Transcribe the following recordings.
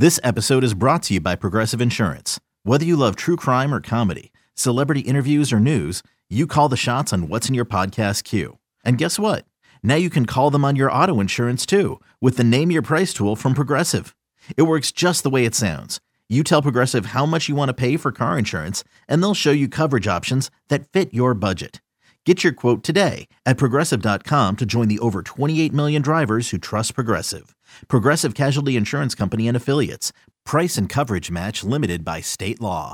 This episode is brought to you by Progressive Insurance. Whether you love true crime or comedy, celebrity interviews or news, you call the shots on what's in your podcast queue. And guess what? Now you can call them on your auto insurance too with the Name Your Price tool from Progressive. It works just the way it sounds. You tell Progressive how much you want to pay for car insurance, and they'll show you coverage options that fit your budget. Get your quote today at Progressive.com to join the over 28 million drivers who trust Progressive. Progressive Casualty Insurance Company and Affiliates. Price and coverage match limited by state law.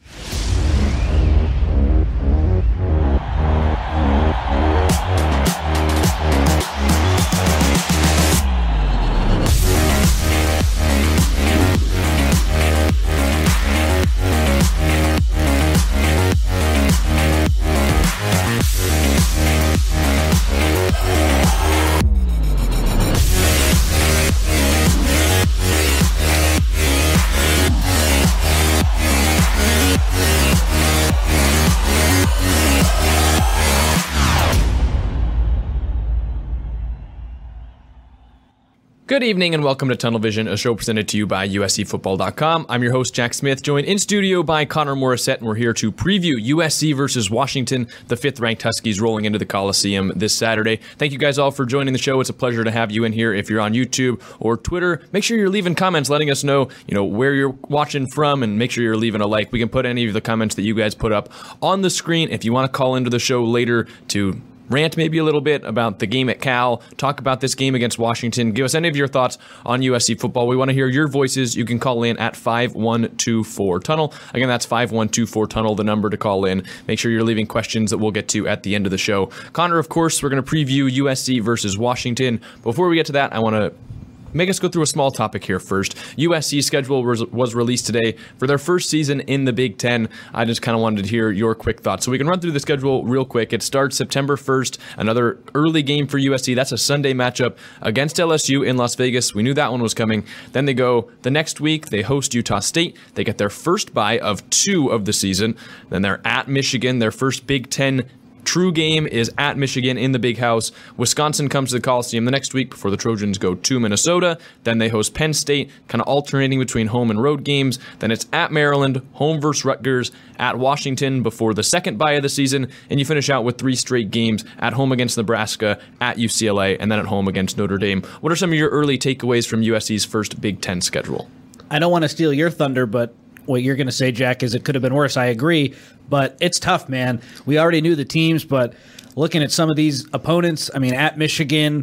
Good evening and welcome to Tunnel Vision, a show presented to you by USCFootball.com. I'm your host, Jack Smith, joined in studio by Connor Morissette, and we're here to preview USC versus Washington, the fifth-ranked Huskies rolling into the Coliseum this Saturday. Thank you guys all for joining the show. It's a pleasure to have you in here. If you're on YouTube or Twitter, make sure you're leaving comments letting us know, where you're watching from, and make sure you're leaving a like. We can put any of the comments that you guys put up on the screen. If you want to call into the show later to rant maybe a little bit about the game at Cal, talk about this game against Washington, give us any of your thoughts on USC football. We want to hear your voices. You can call in at 5124-TUNNEL. Again, that's 5124-TUNNEL, the number to call in. Make sure you're leaving questions that we'll get to at the end of the show. Connor, of course, we're going to preview USC versus Washington. Before we get to that, I want to make us go through a small topic here first. USC's schedule was released today for their first season in the Big Ten. I just kind of wanted to hear your quick thoughts. So we can run through the schedule real quick. It starts September 1st, another early game for USC. That's a Sunday matchup against LSU in Las Vegas. We knew that one was coming. Then they go the next week. They host Utah State. They get their first bye of 2 of the season. Then they're at Michigan, their first Big Ten true game is at Michigan in the Big House. Wisconsin comes to the Coliseum the next week before the Trojans go to Minnesota. Then they host Penn State, kind of alternating between home and road games. Then it's at Maryland, home versus Rutgers, at Washington before the second bye of the season. And you finish out with 3 straight games at home against Nebraska, at UCLA, and then at home against Notre Dame. What are some of your early takeaways from USC's first Big Ten schedule? I don't want to steal your thunder, but what you're going to say, Jack, is it could have been worse. I agree, but it's tough, man. We already knew the teams, but looking at some of these opponents, at Michigan,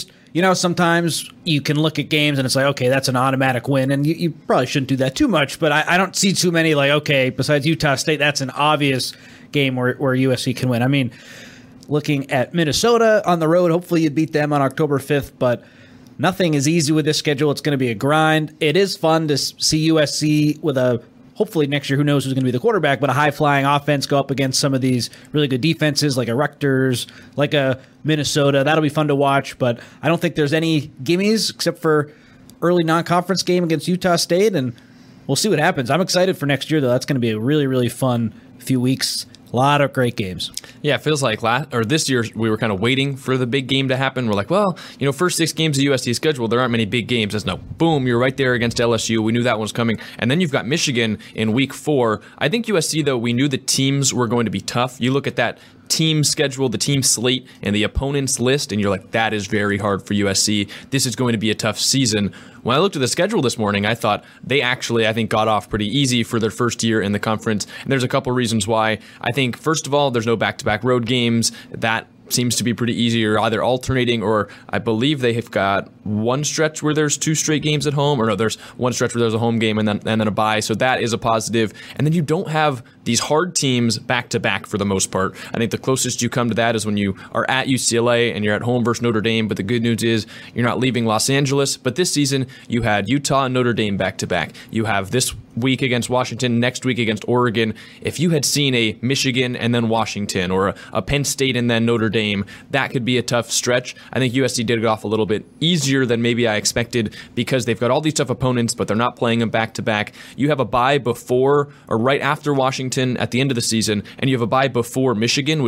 sometimes you can look at games and it's like, okay, that's an automatic win, and you probably shouldn't do that too much, but I don't see too many besides Utah State, that's an obvious game where USC can win. Looking at Minnesota on the road, hopefully you beat them on October 5th, but nothing is easy with this schedule. It's going to be a grind. It is fun to see USC with hopefully next year, who knows who's going to be the quarterback, but a high-flying offense go up against some of these really good defenses like a Rutgers, like a Minnesota. That'll be fun to watch, but I don't think there's any gimmies except for early non-conference game against Utah State, and we'll see what happens. I'm excited for next year, though. That's going to be a really, really fun few weeks. A lot of great games. Yeah, it feels like this year we were kind of waiting for the big game to happen. We're like, first 6 games of USC schedule, there aren't many big games. It's no, boom, you're right there against LSU. We knew that one was coming. And then you've got Michigan in week 4. I think USC, though, we knew the teams were going to be tough. You look at that team schedule, the team slate, and the opponents list, and you're like, that is very hard for USC. This is going to be a tough season. When I looked at the schedule this morning, I thought they actually, got off pretty easy for their first year in the conference. And there's a couple reasons why. I think, first of all, there's no back-to-back road games. That seems to be pretty easy, or either alternating, or I believe they have got one stretch where there's 2 straight games at home, or no, there's one stretch where there's a home game and then a bye, so that is a positive. And then you don't have these hard teams back-to-back for the most part. I think the closest you come to that is when you are at UCLA and you're at home versus Notre Dame, but the good news is you're not leaving Los Angeles. But this season, you had Utah and Notre Dame back-to-back. You have this week against Washington, next week against Oregon. If you had seen a Michigan and then Washington, or a Penn State and then Notre Dame, that could be a tough stretch. I think USC did it off a little bit easier than maybe I expected because they've got all these tough opponents, but they're not playing them back-to-back. You have a bye before or right after Washington at the end of the season, and you have a bye before Michigan, which is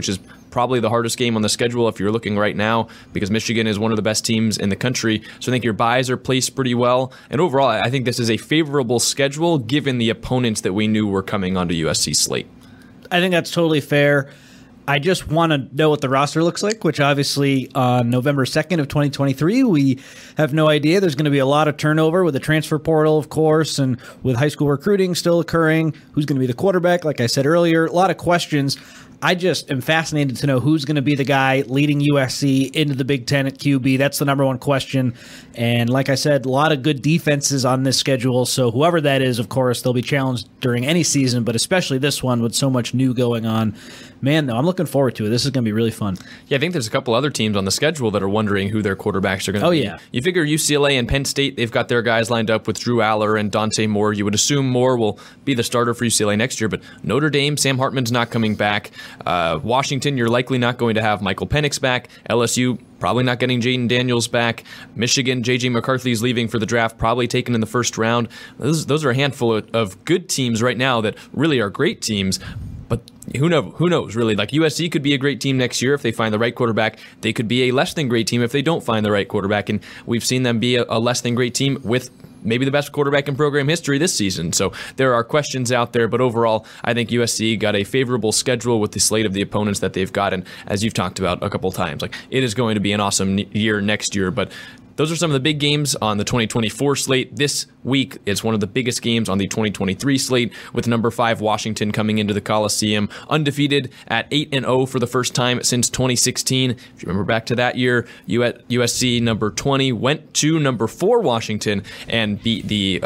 probably the hardest game on the schedule if you're looking right now, because Michigan is one of the best teams in the country. So I think your buys are placed pretty well. And overall, I think this is a favorable schedule given the opponents that we knew were coming onto USC's slate. I think that's totally fair. I just want to know what the roster looks like, which obviously on November 2nd of 2023, we have no idea. There's going to be a lot of turnover with the transfer portal, of course, and with high school recruiting still occurring. Who's going to be the quarterback? Like I said earlier, a lot of questions. I just am fascinated to know who's going to be the guy leading USC into the Big Ten at QB. That's the number one question. And like I said, a lot of good defenses on this schedule. So whoever that is, of course, they'll be challenged during any season, but especially this one with so much new going on. Man, though, I'm looking forward to it. This is going to be really fun. Yeah, I think there's a couple other teams on the schedule that are wondering who their quarterbacks are going to be. Yeah. You figure UCLA and Penn State, they've got their guys lined up with Drew Aller and Dante Moore. You would assume Moore will be the starter for UCLA next year, but Notre Dame, Sam Hartman's not coming back. Washington, you're likely not going to have Michael Penix back. LSU, probably not getting Jaden Daniels back. Michigan, J.J. McCarthy's leaving for the draft, probably taken in the first round. Those are a handful of good teams right now that really are great teams. But who knows, really? Like USC could be a great team next year if they find the right quarterback. They could be a less than great team if they don't find the right quarterback. And we've seen them be a less than great team with maybe the best quarterback in program history this season. So there are questions out there, but overall, I think USC got a favorable schedule with the slate of the opponents that they've got. And as you've talked about a couple times, like it is going to be an awesome year next year. But those are some of the big games on the 2024 slate. This week is one of the biggest games on the 2023 slate, with number 5 Washington coming into the Coliseum, undefeated at 8-0 for the first time since 2016. If you remember back to that year, USC number 20 went to number 4 Washington and beat the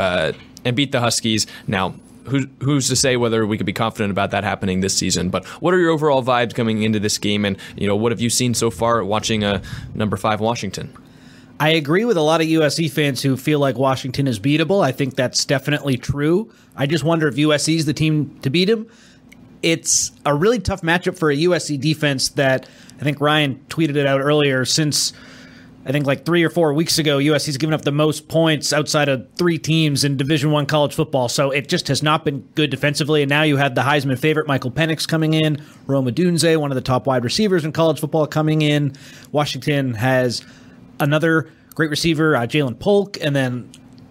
Huskies. Now, who's to say whether we could be confident about that happening this season? But what are your overall vibes coming into this game, and what have you seen so far watching number 5 Washington? I agree with a lot of USC fans who feel like Washington is beatable. I think that's definitely true. I just wonder if USC is the team to beat him. It's a really tough matchup for a USC defense that I think Ryan tweeted it out earlier. Since I think like 3 or 4 weeks ago, USC's given up the most points outside of 3 teams in Division I college football. So it just has not been good defensively. And now you have the Heisman favorite Michael Penix coming in, Rome Odunze, one of the top wide receivers in college football, coming in. Washington has another great receiver, Jalen Polk, and then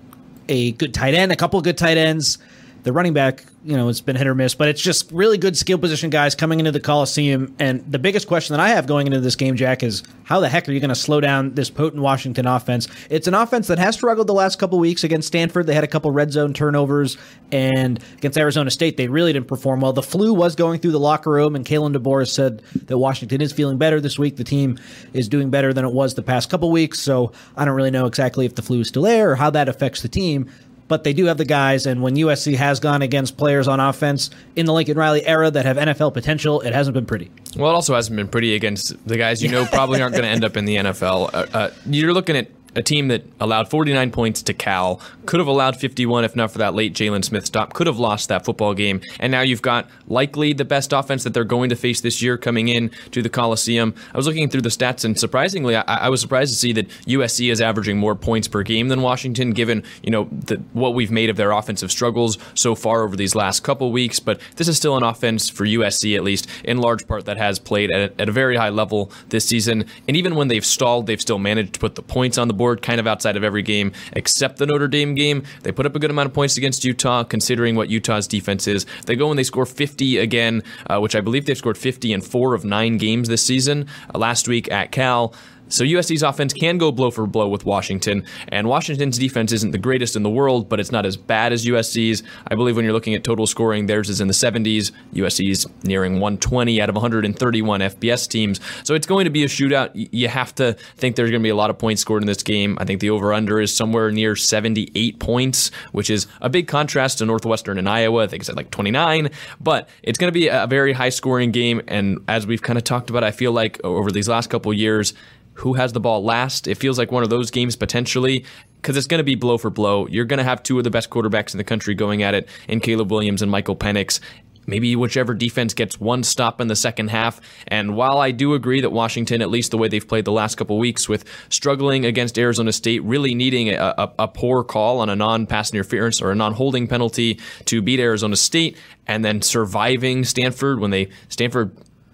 a good tight end, a couple of good tight ends. The running back, it's been hit or miss, but it's just really good skill position guys coming into the Coliseum. And the biggest question that I have going into this game, Jack, is how the heck are you going to slow down this potent Washington offense? It's an offense that has struggled the last couple weeks against Stanford. They had a couple red zone turnovers, and against Arizona State, they really didn't perform well. The flu was going through the locker room, and Kalen DeBoer said that Washington is feeling better this week. The team is doing better than it was the past couple weeks, so I don't really know exactly if the flu is still there or how that affects the team. But they do have the guys, and when USC has gone against players on offense in the Lincoln Riley era that have NFL potential, it hasn't been pretty. Well, it also hasn't been pretty against the guys probably aren't going to end up in the NFL. You're looking at a team that allowed 49 points to Cal, could have allowed 51 if not for that late Jalen Smith stop, could have lost that football game, and now you've got likely the best offense that they're going to face this year coming in to the Coliseum. I was looking through the stats, and surprisingly, I was surprised to see that USC is averaging more points per game than Washington, given what we've made of their offensive struggles so far over these last couple weeks. But this is still an offense for USC, at least in large part, that has played at a very high level this season. And even when they've stalled, they've still managed to put the points on the board kind of outside of every game except the Notre Dame game. They put up a good amount of points against Utah, considering what Utah's defense is. They go and they score 50 again, which I believe they've scored 50 in 4 of 9 games this season. Last week at Cal. So USC's offense can go blow for blow with Washington, and Washington's defense isn't the greatest in the world, but it's not as bad as USC's. I believe when you're looking at total scoring, theirs is in the 70s. USC's nearing 120 out of 131 FBS teams. So it's going to be a shootout. You have to think there's going to be a lot of points scored in this game. I think the over-under is somewhere near 78 points, which is a big contrast to Northwestern and Iowa. I think it's at like 29, but it's going to be a very high-scoring game, and as we've kind of talked about, I feel like over these last couple years, who has the ball last? It feels like one of those games potentially, because it's going to be blow for blow. You're going to have 2 of the best quarterbacks in the country going at it in Caleb Williams and Michael Penix. Maybe whichever defense gets one stop in the second half. And while I do agree that Washington, at least the way they've played the last couple weeks, with struggling against Arizona State, really needing a poor call on a non-pass interference or a non-holding penalty to beat Arizona State, and then surviving Stanford when Stanford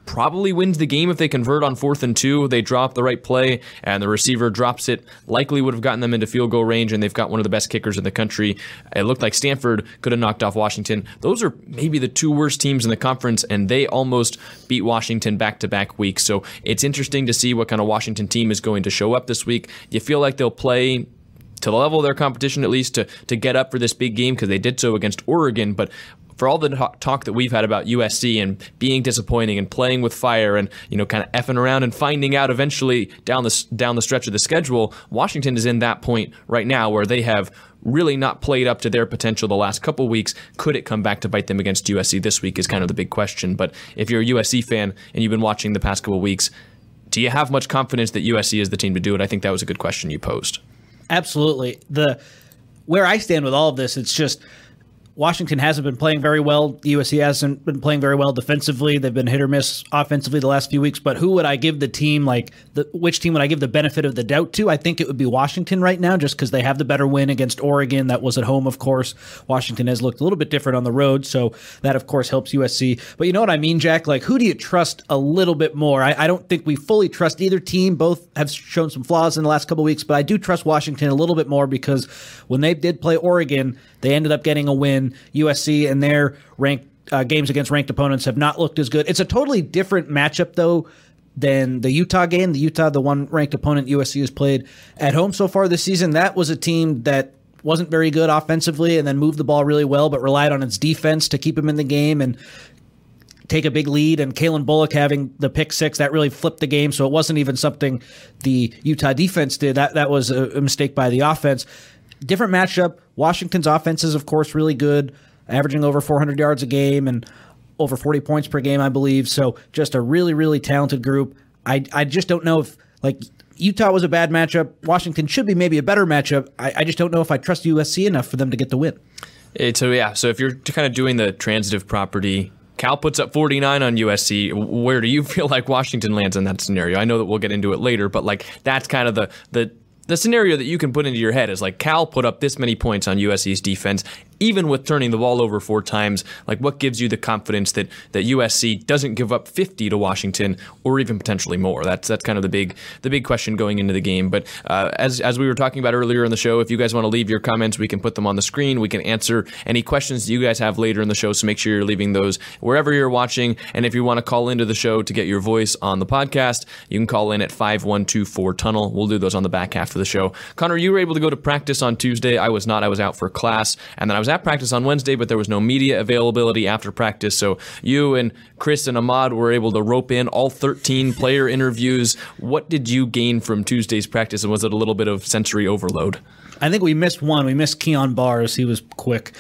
probably wins the game if they convert on 4th and 2. They drop the right play and the receiver drops it. Likely would have gotten them into field goal range, and they've got one of the best kickers in the country. It looked like Stanford could have knocked off Washington. Those are maybe the 2 worst teams in the conference, and they almost beat Washington back-to-back weeks. So it's interesting to see what kind of Washington team is going to show up this week. You feel like they'll play to the level of their competition, at least to get up for this big game, because they did so against Oregon. But for all the talk that we've had about USC and being disappointing and playing with fire and kind of effing around and finding out eventually down the stretch of the schedule, Washington is in that point right now where they have really not played up to their potential the last couple weeks. Could it come back to bite them against USC this week is kind of the big question. But if you're a USC fan and you've been watching the past couple weeks, do you have much confidence that USC is the team to do it? I think that was a good question you posed. Absolutely. Where I stand with all of this, it's just Washington hasn't been playing very well. USC hasn't been playing very well defensively. They've been hit or miss offensively the last few weeks. But who would I give the team, which team would I give the benefit of the doubt to? I think it would be Washington right now, just because they have the better win against Oregon. That was at home, of course. Washington has looked a little bit different on the road, so that, of course, helps USC. But you know what I mean, Jack? Who do you trust a little bit more? I don't think we fully trust either team. Both have shown some flaws in the last couple of weeks, but I do trust Washington a little bit more because when they did play Oregon, they ended up getting a win. USC and their ranked games against ranked opponents have not looked as good. It's a totally different matchup, though, than the Utah game. The one ranked opponent USC has played at home so far this season, that was a team that wasn't very good offensively and then moved the ball really well, but relied on its defense to keep them in the game and take a big lead. And Kalen Bullock having the pick 6, that really flipped the game. So it wasn't even something the Utah defense did. That was a mistake by the offense. Different matchup. Washington's offense is, of course, really good, averaging over 400 yards a game and over 40 points per game, I believe. So just a really, really talented group. I just don't know if, Utah was a bad matchup. Washington should be maybe a better matchup. I just don't know if I trust USC enough for them to get the win. So if you're kind of doing the transitive property, Cal puts up 49 on USC. Where do you feel like Washington lands in that scenario? I know that we'll get into it later, but that's kind of the scenario that you can put into your head is Cal put up this many points on USC's defense, even with turning the ball over 4 times. What gives you the confidence that USC doesn't give up 50 to Washington or even potentially more? That's kind of the big question going into the game. But as we were talking about earlier in the show, if you guys want to leave your comments, we can put them on the screen. We can answer any questions that you guys have later in the show, so make sure you're leaving those wherever you're watching. And if you want to call into the show to get your voice on the podcast, you can call in at 5124-TUNNEL. We'll do those on the back half of the show. Connor, you were able to go to practice on Tuesday. I was not. I was out for class. And then I was at practice on Wednesday, but there was no media availability after practice. So you and Chris and Ahmad were able to rope in all 13 player interviews. What did you gain from Tuesday's practice, and was it a little bit of sensory overload? I think we missed one. We missed Keon Bars. He was quick.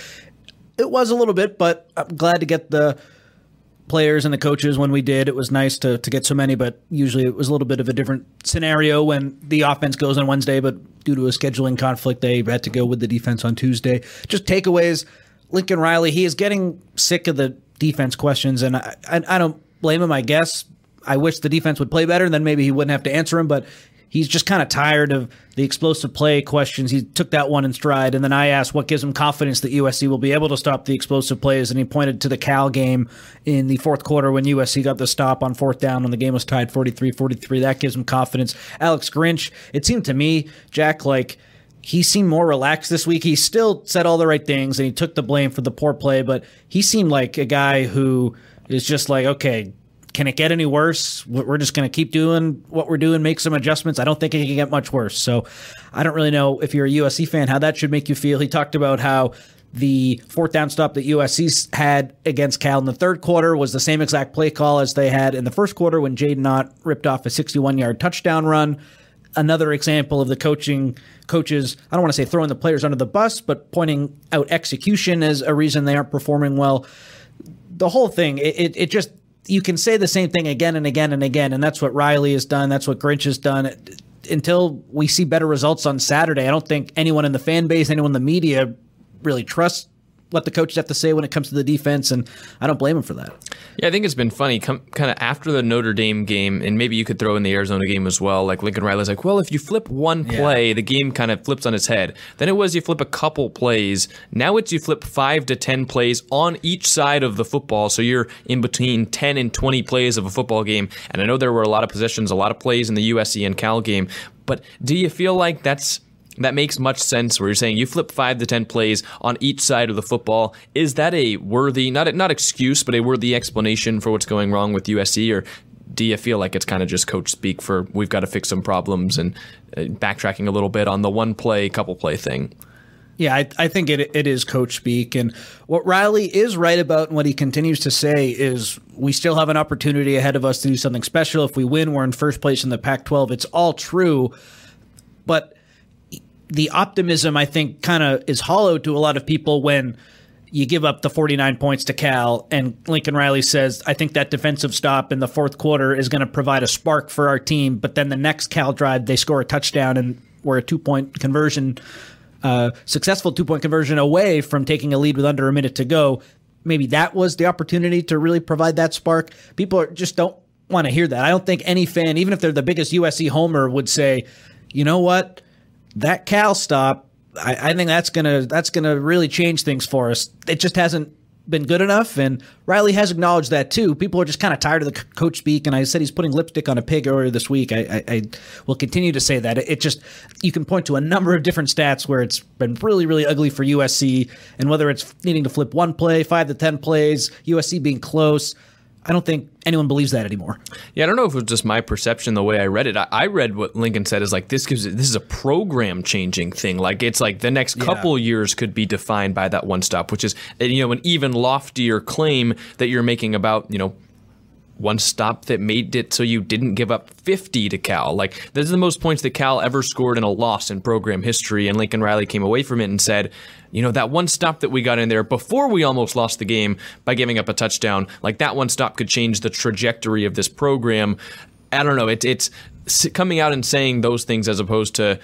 It was a little bit, but I'm glad to get the players and the coaches when we did. It was nice to get so many, but usually it was a little bit of a different scenario when the offense goes on Wednesday, but due to a scheduling conflict, they had to go with the defense on Tuesday. Just takeaways, Lincoln Riley, he is getting sick of the defense questions, and I don't blame him, I guess. I wish the defense would play better, and then maybe he wouldn't have to answer him, but he's just kind of tired of the explosive play questions. He took that one in stride, and then I asked what gives him confidence that USC will be able to stop the explosive plays, and he pointed to the Cal game in the fourth quarter when USC got the stop on 4th down when the game was tied 43-43. That gives him confidence. Alex Grinch, it seemed to me, Jack, he seemed more relaxed this week. He still said all the right things, and he took the blame for the poor play, but he seemed like a guy who is just okay, can it get any worse? We're just going to keep doing what we're doing, make some adjustments. I don't think it can get much worse. So I don't really know, if you're a USC fan, how that should make you feel. He talked about how the 4th down stop that USC had against Cal in the third quarter was the same exact play call as they had in the first quarter when Jaden Ott ripped off a 61-yard touchdown run. Another example of the coaches, I don't want to say throwing the players under the bus, but pointing out execution as a reason they aren't performing well. The whole thing, it just, you can say the same thing again and again and again, and that's what Riley has done. That's what Grinch has done. Until we see better results on Saturday, I don't think anyone in the fan base, anyone in the media really trusts what the coaches have to say when it comes to the defense, and I don't blame him for that. Yeah, I think it's been funny, kind of after the Notre Dame game, and maybe you could throw in the Arizona game as well, like Lincoln Riley's like, well, if you flip one play, the game kind of flips on its head. Then it was you flip a couple plays. Now it's you flip 5 to 10 plays on each side of the football, so you're in between 10 and 20 plays of a football game. And I know there were a lot of possessions, a lot of plays in the USC and Cal game, but do you feel like that makes much sense where you're saying you flip 5 to 10 plays on each side of the football? Is that a worthy, not excuse, but a worthy explanation for what's going wrong with USC? Or do you feel like it's kind of just coach speak for we've got to fix some problems and backtracking a little bit on the one play, couple play thing? Yeah, I think it is coach speak. And what Riley is right about and what he continues to say is we still have an opportunity ahead of us to do something special. If we win, we're in first place in the Pac-12. It's all true. But the optimism, I think, kind of is hollow to a lot of people when you give up the 49 points to Cal and Lincoln Riley says, I think that defensive stop in the fourth quarter is going to provide a spark for our team. But then the next Cal drive, they score a touchdown and we're a 2-point conversion, successful 2-point conversion away from taking a lead with under a minute to go. Maybe that was the opportunity to really provide that spark. People just don't want to hear that. I don't think any fan, even if they're the biggest USC homer, would say, you know what? That Cal stop, I think that's gonna really change things for us. It just hasn't been good enough, and Riley has acknowledged that too. People are just kind of tired of the coach speak, and I said he's putting lipstick on a pig earlier this week. I will continue to say that. It just, you can point to a number of different stats where it's been really, really ugly for USC, and whether it's needing to flip one play, 5 to 10 plays, USC being close, I don't think anyone believes that anymore. Yeah, I don't know if it was just my perception the way I read it. I read what Lincoln said is like this is a program changing thing. Like it's like the next couple years could be defined by that one stop, which is an even loftier claim that you're making about one stop that made it so you didn't give up 50 to Cal. Like, this is the most points that Cal ever scored in a loss in program history, and Lincoln Riley came away from it and said, that one stop that we got in there before we almost lost the game by giving up a touchdown, like that one stop could change the trajectory of this program. I don't know. It's coming out and saying those things as opposed to,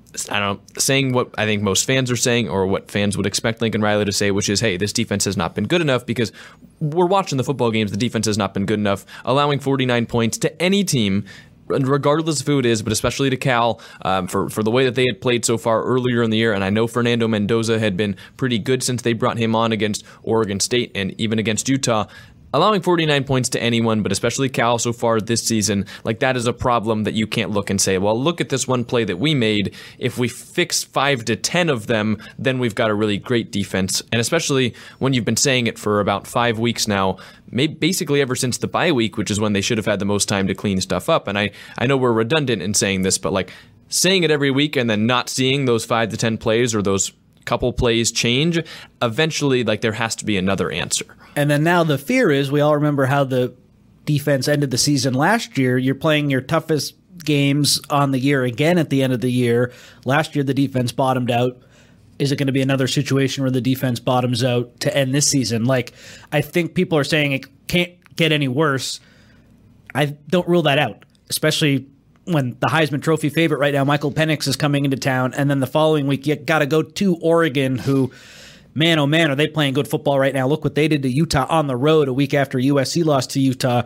saying what I think most fans are saying or what fans would expect Lincoln Riley to say, which is, hey, this defense has not been good enough, because we're watching the football games. The defense has not been good enough, allowing 49 points to any team, regardless of who it is, but especially to Cal, for the way that they had played so far earlier in the year. And I know Fernando Mendoza had been pretty good since they brought him on against Oregon State and even against Utah. Allowing 49 points to anyone, but especially Cal so far this season, like that is a problem that you can't look and say, well, look at this one play that we made. If we fix 5 to 10 of them, then we've got a really great defense. And especially when you've been saying it for about 5 weeks now, basically ever since the bye week, which is when they should have had the most time to clean stuff up. And I know we're redundant in saying this, but like saying it every week and then not seeing those 5 to 10 plays or those couple plays change, eventually like there has to be another answer. And then now the fear is, we all remember how the defense ended the season last year. You're playing your toughest games on the year again at the end of the year. Last year the defense bottomed out. Is it going to be another situation where the defense bottoms out to end this season? Like, I think people are saying it can't get any worse. I don't rule that out, especially when the Heisman Trophy favorite right now, Michael Penix, is coming into town. And then the following week, you got to go to Oregon, who, man, oh man, are they playing good football right now. Look what they did to Utah on the road a week after USC lost to Utah.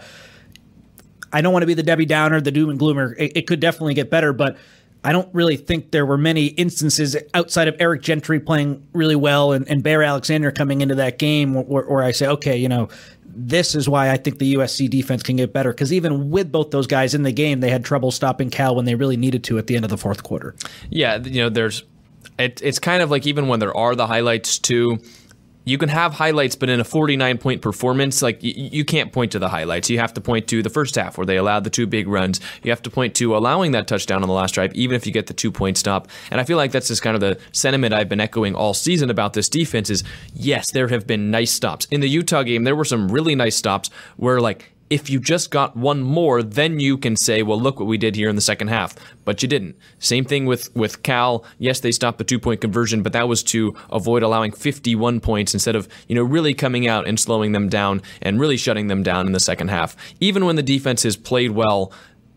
I don't want to be the Debbie Downer, the doom and gloomer. It could definitely get better, but I don't really think there were many instances outside of Eric Gentry playing really well and Bear Alexander coming into that game where I say, okay, this is why I think the USC defense can get better, because even with both those guys in the game, they had trouble stopping Cal when they really needed to at the end of the fourth quarter. Yeah, it's kind of like, even when there are the highlights too, you can have highlights, but in a 49-point performance, like you can't point to the highlights. You have to point to the first half where they allowed the 2 big runs. You have to point to allowing that touchdown on the last drive, even if you get the 2-point stop. And I feel like that's just kind of the sentiment I've been echoing all season about this defense is, yes, there have been nice stops. In the Utah game, there were some really nice stops where, like, if you just got one more, then you can say, well, look what we did here in the second half. But you didn't. Same thing with Cal. Yes, they stopped the 2-point conversion, but that was to avoid allowing 51 points instead of, really coming out and slowing them down and really shutting them down in the second half. Even when the defense has played well,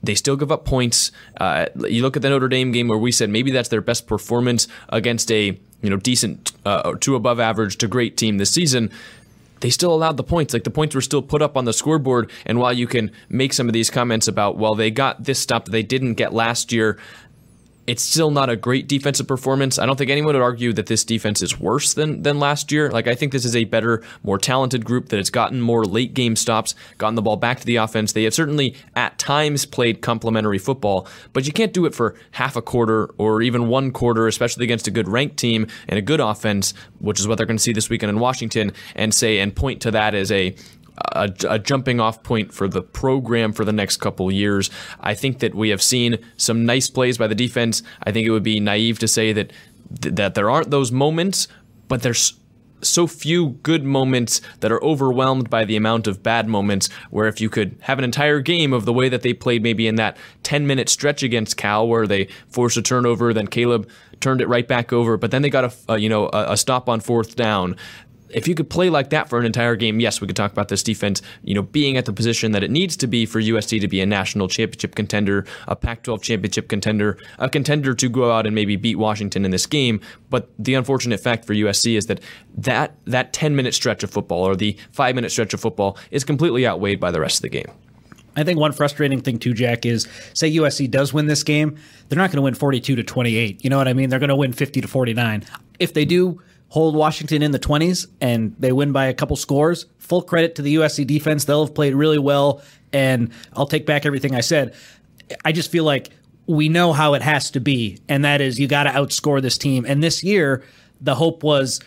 they still give up points. You look at the Notre Dame game where we said maybe that's their best performance against a decent to above average to great team this season. They still allowed the points. Like, the points were still put up on the scoreboard. And while you can make some of these comments about, well, they got this stop that they didn't get last year, it's still not a great defensive performance. I don't think anyone would argue that this defense is worse than last year. Like, I think this is a better, more talented group that has gotten more late game stops, gotten the ball back to the offense. They have certainly at times played complementary football, but you can't do it for half a quarter or even one quarter, especially against a good ranked team and a good offense, which is what they're going to see this weekend in Washington, and point to that as a jumping off point for the program for the next couple years. I think that we have seen some nice plays by the defense. I think it would be naive to say that there aren't those moments, but there's so few good moments that are overwhelmed by the amount of bad moments, where if you could have an entire game of the way that they played maybe in that 10-minute stretch against Cal where they forced a turnover, then Caleb turned it right back over, but then they got a stop on fourth down. If you could play like that for an entire game, yes, we could talk about this defense, being at the position that it needs to be for USC to be a national championship contender, a Pac-12 championship contender, a contender to go out and maybe beat Washington in this game. But the unfortunate fact for USC is that 10-minute stretch of football or the 5-minute stretch of football is completely outweighed by the rest of the game. I think one frustrating thing too, Jack, is say USC does win this game, they're not going to win 42-28. You know what I mean? They're going to win 50-49. If they do hold Washington in the 20s and they win by a couple scores, full credit to the USC defense. They'll have played really well, and I'll take back everything I said. I just feel like we know how it has to be, and that is you got to outscore this team. And this year, the hope was,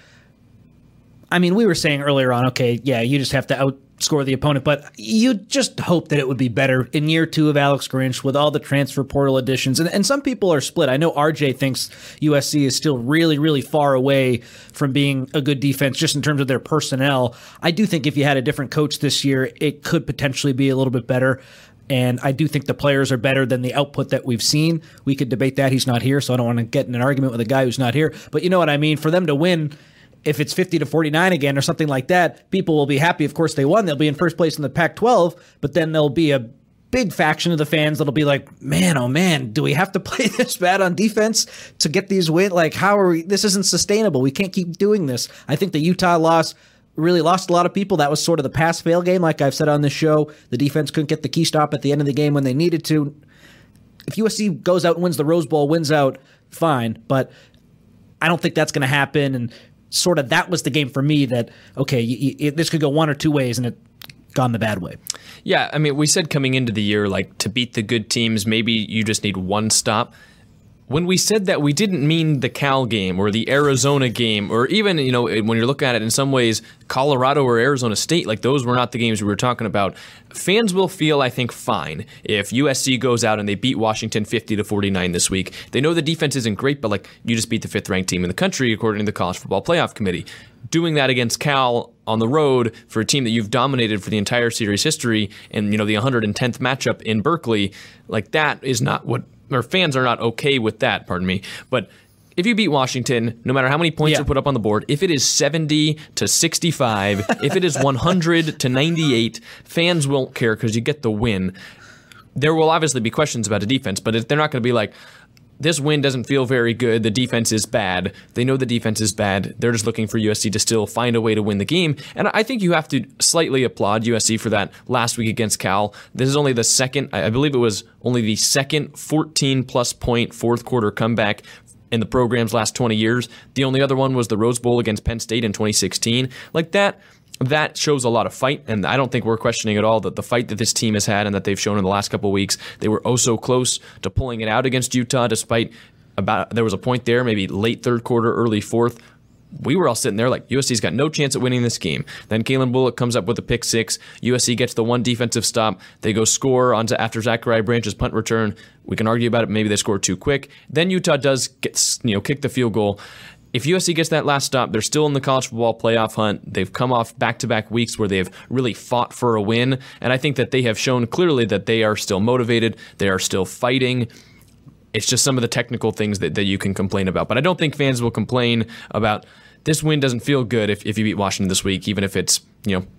we were saying earlier on, okay, yeah, you just have to outscore the opponent, but you just hope that it would be better in year 2 of Alex Grinch with all the transfer portal additions. And some people are split. I know RJ thinks USC is still really, really far away from being a good defense just in terms of their personnel. I do think if you had a different coach this year, it could potentially be a little bit better. And I do think the players are better than the output that we've seen. We could debate that. He's not here, so I don't want to get in an argument with a guy who's not here. But you know what I mean? For them to win, if it's 50-49 again or something like that, people will be happy. Of course, they won. They'll be in first place in the Pac-12, but then there'll be a big faction of the fans that'll be like, man, oh man, do we have to play this bad on defense to get these wins? Like, how are we? This isn't sustainable. We can't keep doing this. I think the Utah loss really lost a lot of people. That was sort of the pass-fail game, like I've said on this show. The defense couldn't get the key stop at the end of the game when they needed to. If USC goes out and wins the Rose Bowl, wins out, fine, but I don't think that's going to happen. And sort of that was the game for me that, okay, this could go one or two ways, and it gone the bad way. Yeah, we said coming into the year, like, to beat the good teams, maybe you just need one stop. When we said that, we didn't mean the Cal game or the Arizona game, or even, when you're looking at it in some ways, Colorado or Arizona State, like, those were not the games we were talking about. Fans will feel, I think, fine if USC goes out and they beat Washington 50-49 this week. They know the defense isn't great, but, like, you just beat the 5th-ranked team in the country, according to the College Football Playoff Committee. Doing that against Cal on the road for a team that you've dominated for the entire series history and, the 110th matchup in Berkeley, like, that is not what... or fans are not okay with that, pardon me. But if you beat Washington, no matter how many points are put up on the board, if it is 70-65, if it is 100-98, fans won't care because you get the win. There will obviously be questions about the defense, but they're not going to be like, this win doesn't feel very good, the defense is bad. They know the defense is bad. They're just looking for USC to still find a way to win the game. And I think you have to slightly applaud USC for that last week against Cal. This is only the second, I believe it was only the second 14-plus point fourth quarter comeback in the program's last 20 years. The only other one was the Rose Bowl against Penn State in 2016. Like, that shows a lot of fight, and I don't think we're questioning at all that the fight that this team has had and that they've shown in the last couple of weeks. They were so close to pulling it out against Utah, despite there was a point there, maybe late third quarter, early fourth. We were all sitting there like, USC's got no chance at winning this game. Then Kalen Bullock comes up with a pick six. USC gets the one defensive stop. They go score after Zachariah Branch's punt return. We can argue about it. Maybe they scored too quick. Then Utah does kick the field goal. If USC gets that last stop, they're still in the college football playoff hunt. They've come off back-to-back weeks where they have really fought for a win, and I think that they have shown clearly that they are still motivated. They are still fighting. It's just some of the technical things that you can complain about. But I don't think fans will complain about this win doesn't feel good if you beat Washington this week, even if it's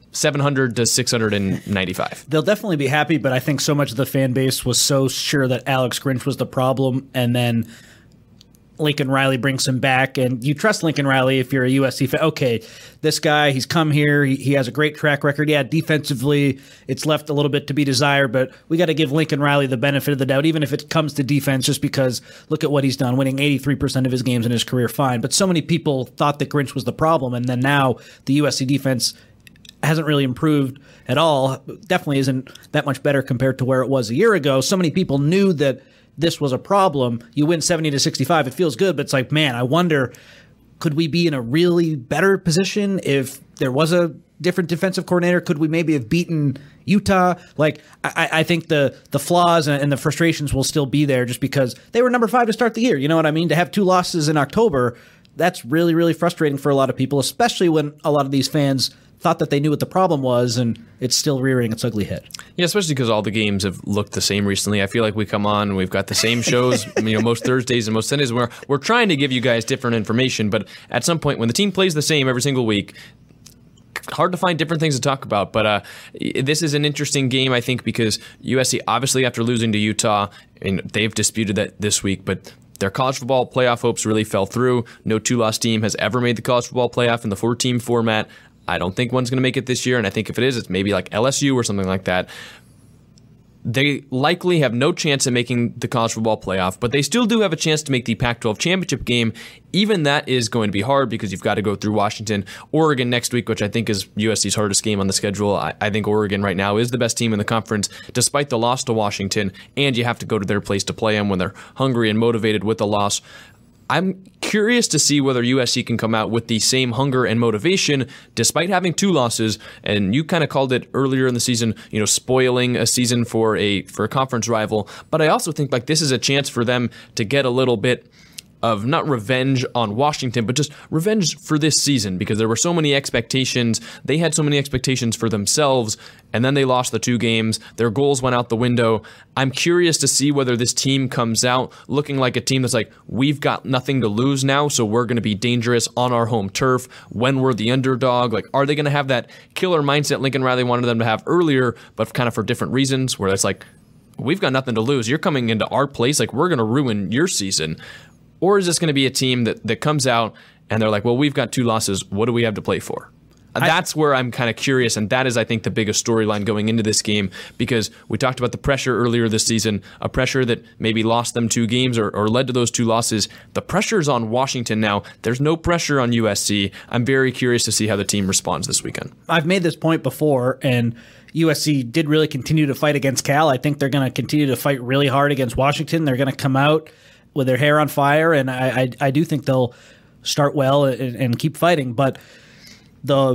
700 to 695. They'll definitely be happy, but I think so much of the fan base was so sure that Alex Grinch was the problem, and then Lincoln Riley brings him back, and you trust Lincoln Riley if you're a USC fan. Okay, this guy, he's come here, he has a great track record. Yeah, defensively, it's left a little bit to be desired, but we got to give Lincoln Riley the benefit of the doubt, even if it comes to defense, just because look at what he's done, winning 83% of his games in his career, fine. But so many people thought that Grinch was the problem, and then now the USC defense hasn't really improved at all. Definitely isn't that much better compared to where it was a year ago. So many people knew that this was a problem. You win 70 to 65. It feels good, but it's like, man, I wonder, could we be in a really better position if there was a different defensive coordinator? Could we maybe have beaten Utah? Like, I think the flaws and the frustrations will still be there just because they were number 5 to start the year. You know what I mean? To have 2 losses in October, that's really, really frustrating for a lot of people, especially when a lot of these fans thought that they knew what the problem was, and it's still rearing its ugly head. Yeah, especially because all the games have looked the same recently. I feel like we come on and we've got the same shows, most Thursdays and most Sundays. We're trying to give you guys different information, but at some point when the team plays the same every single week, hard to find different things to talk about. But this is an interesting game, I think, because USC, obviously after losing to Utah, and they've disputed that this week, but their college football playoff hopes really fell through. No 2-loss team has ever made the college football playoff in the 4-team format. I don't think one's going to make it this year, and I think if it is, it's maybe like LSU or something like that. They likely have no chance of making the college football playoff, but they still do have a chance to make the Pac-12 championship game. Even that is going to be hard because you've got to go through Washington, Oregon next week, which I think is USC's hardest game on the schedule. I think Oregon right now is the best team in the conference, despite the loss to Washington, and you have to go to their place to play them when they're hungry and motivated with the loss. I'm curious to see whether USC can come out with the same hunger and motivation despite having 2 losses. And you kind of called it earlier in the season, spoiling a season for a conference rival. But I also think like this is a chance for them to get a little bit of not revenge on Washington, but just revenge for this season because there were so many expectations. They had so many expectations for themselves, and then they lost the 2 games. Their goals went out the window. I'm curious to see whether this team comes out looking like a team that's like, we've got nothing to lose now, so we're going to be dangerous on our home turf when we're the underdog. Like, are they going to have that killer mindset Lincoln Riley wanted them to have earlier, but kind of for different reasons, where it's like, we've got nothing to lose. You're coming into our place, like we're going to ruin your season. Or is this going to be a team that comes out and they're like, well, we've got 2 losses. What do we have to play for? That's where I'm kind of curious, and that is, I think, the biggest storyline going into this game because we talked about the pressure earlier this season, a pressure that maybe lost them 2 games or led to those 2 losses. The pressure's on Washington now. There's no pressure on USC. I'm very curious to see how the team responds this weekend. I've made this point before, and USC did really continue to fight against Cal. I think they're going to continue to fight really hard against Washington. They're going to come out with their hair on fire, and I do think they'll start well and keep fighting. But the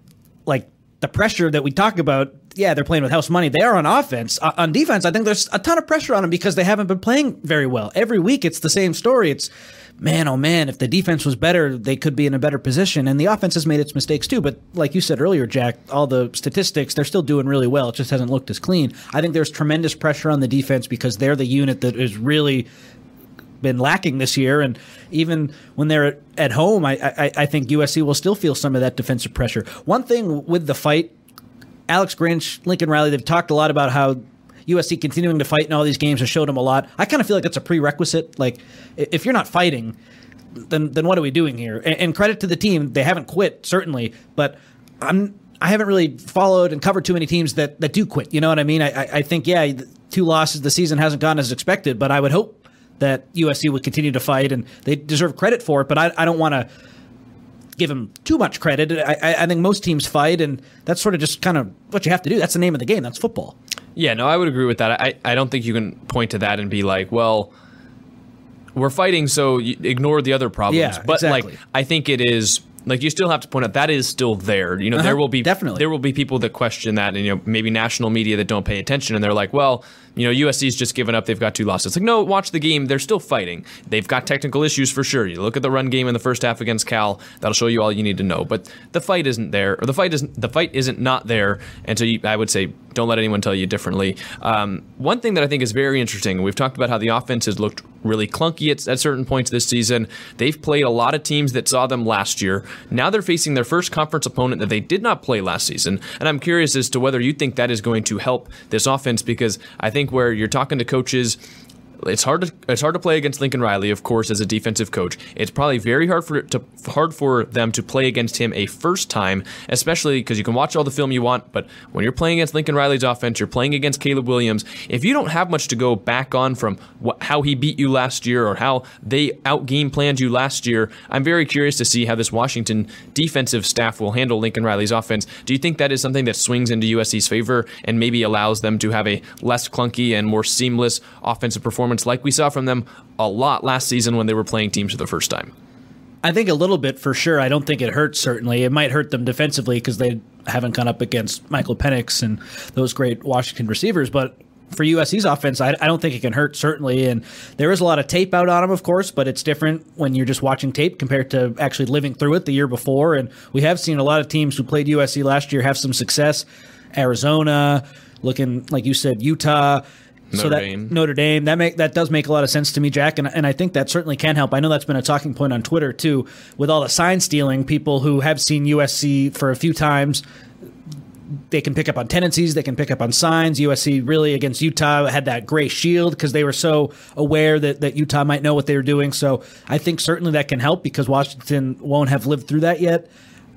pressure that we talk about, yeah, they're playing with house money. They are on offense. On defense, I think there's a ton of pressure on them because they haven't been playing very well. Every week, it's the same story. It's, man, oh man, if the defense was better, they could be in a better position. And the offense has made its mistakes too. But like you said earlier, Jack, all the statistics, they're still doing really well. It just hasn't looked as clean. I think there's tremendous pressure on the defense because they're the unit that is really been lacking this year, and even when they're at home, I think USC will still feel some of that defensive pressure. One thing with the fight, Alex Grinch, Lincoln Riley, they've talked a lot about how USC continuing to fight in all these games has showed them a lot. I kind of feel like that's a prerequisite. Like, if you're not fighting, then what are we doing here? And credit to the team, they haven't quit, certainly, but I haven't really followed and covered too many teams that do quit. You know what I mean? I think, yeah, 2 losses, the season hasn't gone as expected, but I would hope that USC would continue to fight, and they deserve credit for it, but I don't want to give them too much credit. I think most teams fight, and that's sort of just kind of what you have to do. That's the name of the game. That's football. Yeah, no, I would agree with that. I don't think you can point to that and be like, well, we're fighting, so you ignore the other problems. Yeah, but exactly. Like, I think it is... Like, you still have to point out that is still there. There will be definitely. There will be people that question that, and maybe national media that don't pay attention, and they're like, well, USC's just given up. They've got 2 losses. It's like, no, watch the game. They're still fighting. They've got technical issues for sure. You look at the run game in the first half against Cal. That'll show you all you need to know. But the fight isn't there, or the fight isn't not there. And so I would say Don't let anyone tell you differently. One thing that I think is very interesting, we've talked about how the offense has looked really clunky at certain points this season. They've played a lot of teams that saw them last year. Now they're facing their first conference opponent that they did not play last season. And I'm curious as to whether you think that is going to help this offense, because I think where you're talking to coaches, it's hard to play against Lincoln Riley, of course, as a defensive coach. It's probably very hard for them to play against him a first time, especially because you can watch all the film you want, but when you're playing against Lincoln Riley's offense, you're playing against Caleb Williams. If you don't have much to go back on from how he beat you last year or how they out-game planned you last year, I'm very curious to see how this Washington defensive staff will handle Lincoln Riley's offense. Do you think that is something that swings into USC's favor and maybe allows them to have a less clunky and more seamless offensive performance like we saw from them a lot last season when they were playing teams for the first time? I think a little bit for sure. I don't think it hurts, certainly. It might hurt them defensively because they haven't gone up against Michael Penix and those great Washington receivers. But for USC's offense, I don't think it can hurt, certainly. And there is a lot of tape out on them, of course, but it's different when you're just watching tape compared to actually living through it the year before. And we have seen a lot of teams who played USC last year have some success. Arizona, looking, like you said, Utah. Notre Dame, that does make a lot of sense to me, Jack, and I think that certainly can help. I know that's been a talking point on Twitter too, with all the sign stealing. People who have seen USC for a few times, they can pick up on tendencies, they can pick up on signs. USC really against Utah had that gray shield because they were so aware that Utah might know what they were doing. So I think certainly that can help because Washington won't have lived through that yet.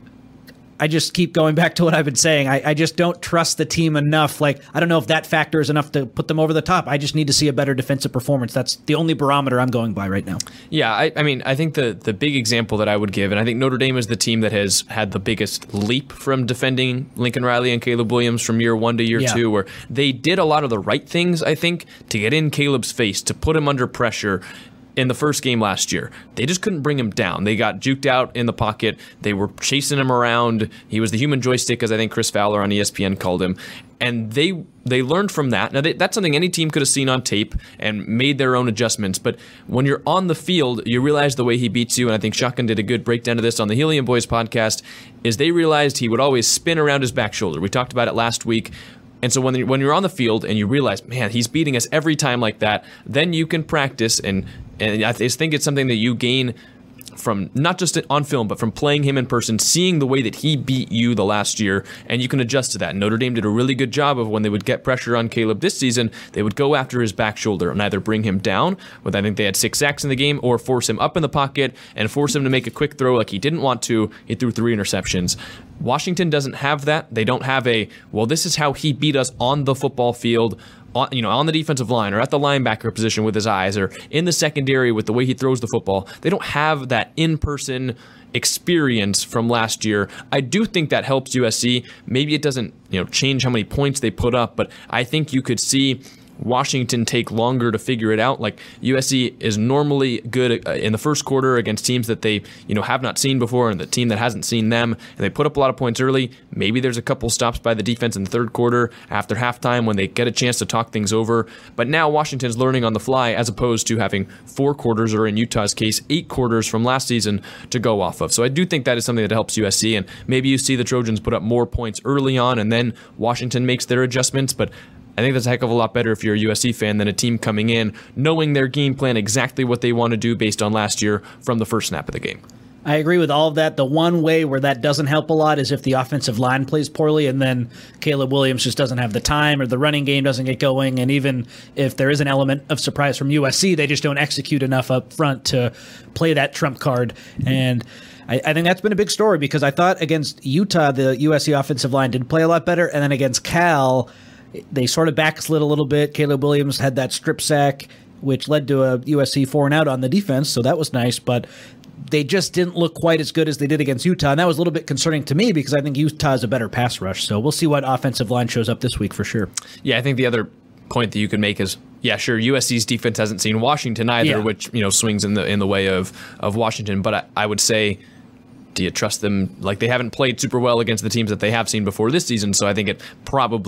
I just keep going back to what I've been saying. I just don't trust the team enough. Like, I don't know if that factor is enough to put them over the top. I just need to see a better defensive performance. That's the only barometer I'm going by right now. Yeah, I mean, I think the big example that I would give, and I think Notre Dame is the team that has had the biggest leap from defending Lincoln Riley and Caleb Williams from year one to year two, where they did a lot of the right things, I think, to get in Caleb's face, to put him under pressure. In the first game last year, they just couldn't bring him down. They got juked out in the pocket. They were chasing him around. He was the human joystick, as I think Chris Fowler on ESPN called him. And they learned from that. Now, that's something any team could have seen on tape and made their own adjustments. But when you're on the field, you realize the way he beats you, and I think Shotgun did a good breakdown of this on the Helium Boys podcast, is they realized he would always spin around his back shoulder. We talked about it last week. And so when you're on the field and you realize, man, he's beating us every time like that, then you can practice. And I think it's something that you gain from not just on film, but from playing him in person, seeing the way that he beat you the last year, and you can adjust to that. Notre Dame did a really good job of when they would get pressure on Caleb this season, they would go after his back shoulder and either bring him down, with I think they had 6 sacks in the game, or force him up in the pocket and force him to make a quick throw like he didn't want to. He threw 3 interceptions. Washington doesn't have that. They don't have this is how he beat us on the football field, on the defensive line or at the linebacker position with his eyes or in the secondary with the way he throws the football. They don't have that in-person experience from last year. I do think that helps USC. Maybe it doesn't, change how many points they put up, but I think you could see Washington take longer to figure it out. Like USC is normally good in the first quarter against teams that they have not seen before and the team that hasn't seen them, and they put up a lot of points early. Maybe there's a couple stops by the defense in the third quarter after halftime when they get a chance to talk things over. But now Washington's learning on the fly as opposed to having 4 quarters, or in Utah's case 8 quarters from last season to go off of. So I do think that is something that helps USC, and maybe you see the Trojans put up more points early on and then Washington makes their adjustments. But I think that's a heck of a lot better if you're a USC fan than a team coming in knowing their game plan, exactly what they want to do based on last year from the first snap of the game. I agree with all of that. The one way where that doesn't help a lot is if the offensive line plays poorly and then Caleb Williams just doesn't have the time or the running game doesn't get going. And even if there is an element of surprise from USC, they just don't execute enough up front to play that trump card. And I think that's been a big story because I thought against Utah, the USC offensive line did play a lot better. And then against Cal, they sort of backslid a little bit. Caleb Williams had that strip sack, which led to a USC 4-and-out on the defense, so that was nice. But they just didn't look quite as good as they did against Utah, and that was a little bit concerning to me because I think Utah is a better pass rush. So we'll see what offensive line shows up this week for sure. Yeah, I think the other point that you could make is, yeah, sure, USC's defense hasn't seen Washington either, which swings in the way of Washington. But I would say, do you trust them? Like, they haven't played super well against the teams that they have seen before this season, so I think it probably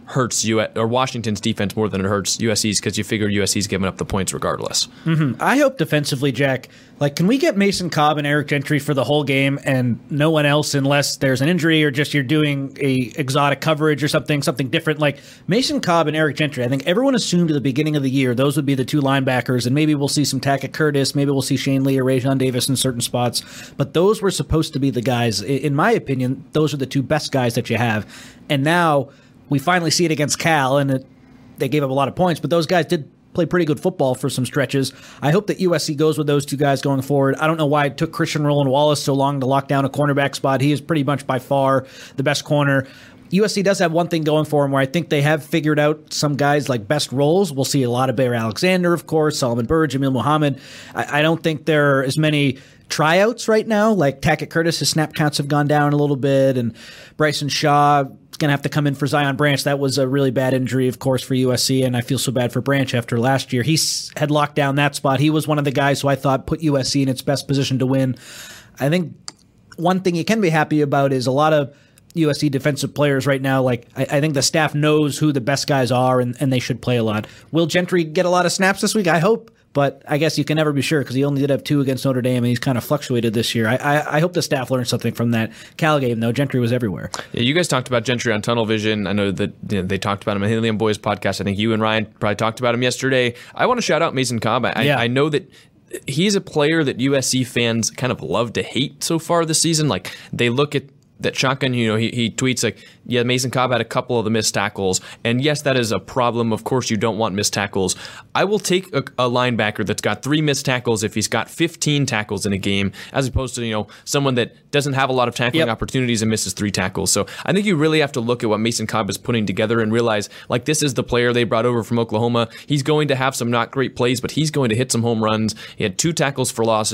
hurts Washington's defense more than it hurts USC's, because you figure USC's giving up the points regardless. I hope defensively, Jack, can we get Mason Cobb and Eric Gentry for the whole game and no one else unless there's an injury or just you're doing a exotic coverage or something different? Like Mason Cobb and Eric Gentry, I think everyone assumed at the beginning of the year those would be the two linebackers, and maybe we'll see some Tackett Curtis, maybe we'll see Shane Lee or Rajon Davis in certain spots, but those were supposed to be the guys. In my opinion, those are the two best guys that you have, and now we finally see it against Cal, and they gave up a lot of points, but those guys did play pretty good football for some stretches. I hope that USC goes with those two guys going forward. I don't know why it took Christian Roland Wallace so long to lock down a cornerback spot. He is pretty much by far the best corner. USC does have one thing going for them where I think they have figured out some guys like best roles. We'll see a lot of Bear Alexander, of course, Solomon Byrd, Jamil Muhammad. I don't think there are as many tryouts right now. Like Tackett Curtis, his snap counts have gone down a little bit, and Bryson Shaw is going to have to come in for Zion Branch. That was a really bad injury, of course, for USC, and I feel so bad for Branch after last year. He had locked down that spot. He was one of the guys who I thought put USC in its best position to win. I think one thing you can be happy about is a lot of USC defensive players right now. I think the staff knows who the best guys are, and they should play a lot. Will Gentry get a lot of snaps this week? I hope. But I guess you can never be sure because he only did have 2 against Notre Dame, and he's kind of fluctuated this year. I hope the staff learned something from that Cal game, though. Gentry was everywhere. Yeah, you guys talked about Gentry on Tunnel Vision. I know that they talked about him on Helium Boys podcast. I think you and Ryan probably talked about him yesterday. I want to shout out Mason Cobb. I know that he's a player that USC fans kind of love to hate so far this season. They look at that shotgun, he tweets Mason Cobb had a couple of the missed tackles. And yes, that is a problem. Of course, you don't want missed tackles. I will take a linebacker that's got 3 missed tackles if he's got 15 tackles in a game, as opposed to, someone that doesn't have a lot of tackling opportunities and misses 3 tackles. So I think you really have to look at what Mason Cobb is putting together and realize, this is the player they brought over from Oklahoma. He's going to have some not great plays, but he's going to hit some home runs. He had 2 tackles for loss.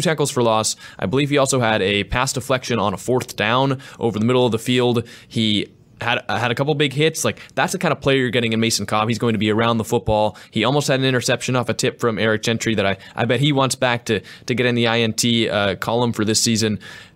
I believe he also had a pass deflection on a 4th down over the middle of the field. He had a couple big hits. That's the kind of player you're getting in Mason Cobb. He's going to be around the football. He almost had an interception off a tip from Eric Gentry that I bet he wants back to get in the INT column for this season.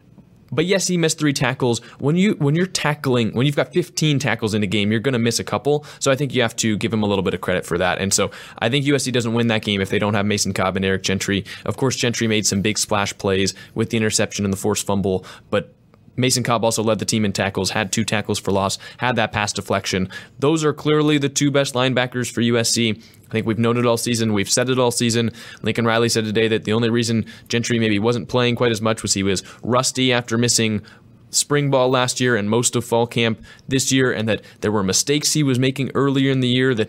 But yes, he missed 3 tackles. When you're tackling, when you've got 15 tackles in a game, you're going to miss a couple. So I think you have to give him a little bit of credit for that. And so I think USC doesn't win that game if they don't have Mason Cobb and Eric Gentry. Of course, Gentry made some big splash plays with the interception and the forced fumble, but Mason Cobb also led the team in tackles, had 2 tackles for loss, had that pass deflection. Those are clearly the 2 best linebackers for USC. I think we've known it all season. We've said it all season. Lincoln Riley said today that the only reason Gentry maybe wasn't playing quite as much was he was rusty after missing spring ball last year and most of fall camp this year, and that there were mistakes he was making earlier in the year that,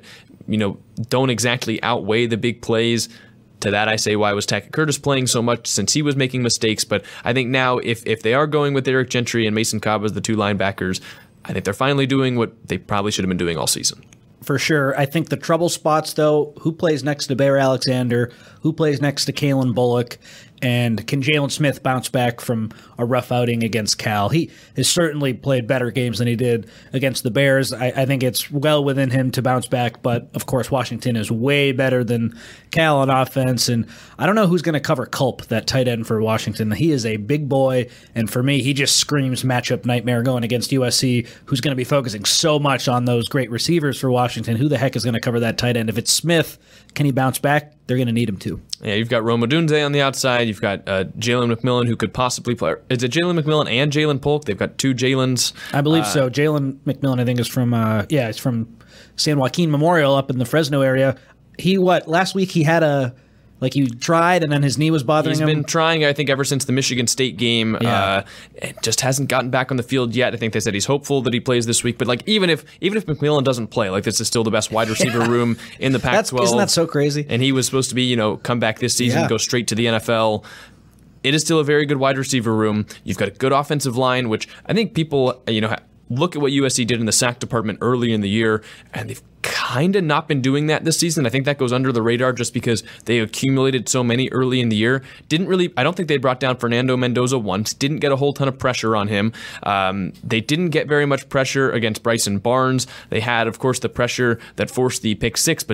don't exactly outweigh the big plays. To that I say, why was Tackett Curtis playing so much since he was making mistakes? But I think now if they are going with Eric Gentry and Mason Cobb as the 2 linebackers, I think they're finally doing what they probably should have been doing all season. For sure. I think the trouble spots, though, who plays next to Bear Alexander, who plays next to Kalen Bullock, and can Jalen Smith bounce back from a rough outing against Cal? He has certainly played better games than he did against the Bears. I think it's well within him to bounce back, but of course Washington is way better than Cal on offense, and I don't know who's going to cover Culp, that tight end for Washington. He is a big boy, and for me, he just screams matchup nightmare going against USC, who's going to be focusing so much on those great receivers for Washington. Who the heck is going to cover that tight end? If it's Smith, can he bounce back? They're going to need him to. Yeah, you've got Rome Odunze on the outside. You've got Jalen McMillan, who could possibly play. Is it Jalen McMillan and Jalen Polk? They've got 2 Jalens. I believe so. Jalen McMillan, I think, is from it's from San Joaquin Memorial up in the Fresno area. Last week he had he tried and then his knee was bothering him. He's been trying, I think, ever since the Michigan State game. It just hasn't gotten back on the field yet. I think they said he's hopeful that he plays this week. But even if McMillan doesn't play, this is still the best wide receiver room in the Pac-12. Isn't that so crazy? And he was supposed to be, come back this season, go straight to the NFL. It is still a very good wide receiver room. You've got a good offensive line, which I think people, look at what USC did in the sack department early in the year, and they've kind of not been doing that this season. I think that goes under the radar just because they accumulated so many early in the year. I don't think they brought down Fernando Mendoza once, didn't get a whole ton of pressure on him. They didn't get very much pressure against Bryson Barnes. They had, of course, the pressure that forced the pick 6, but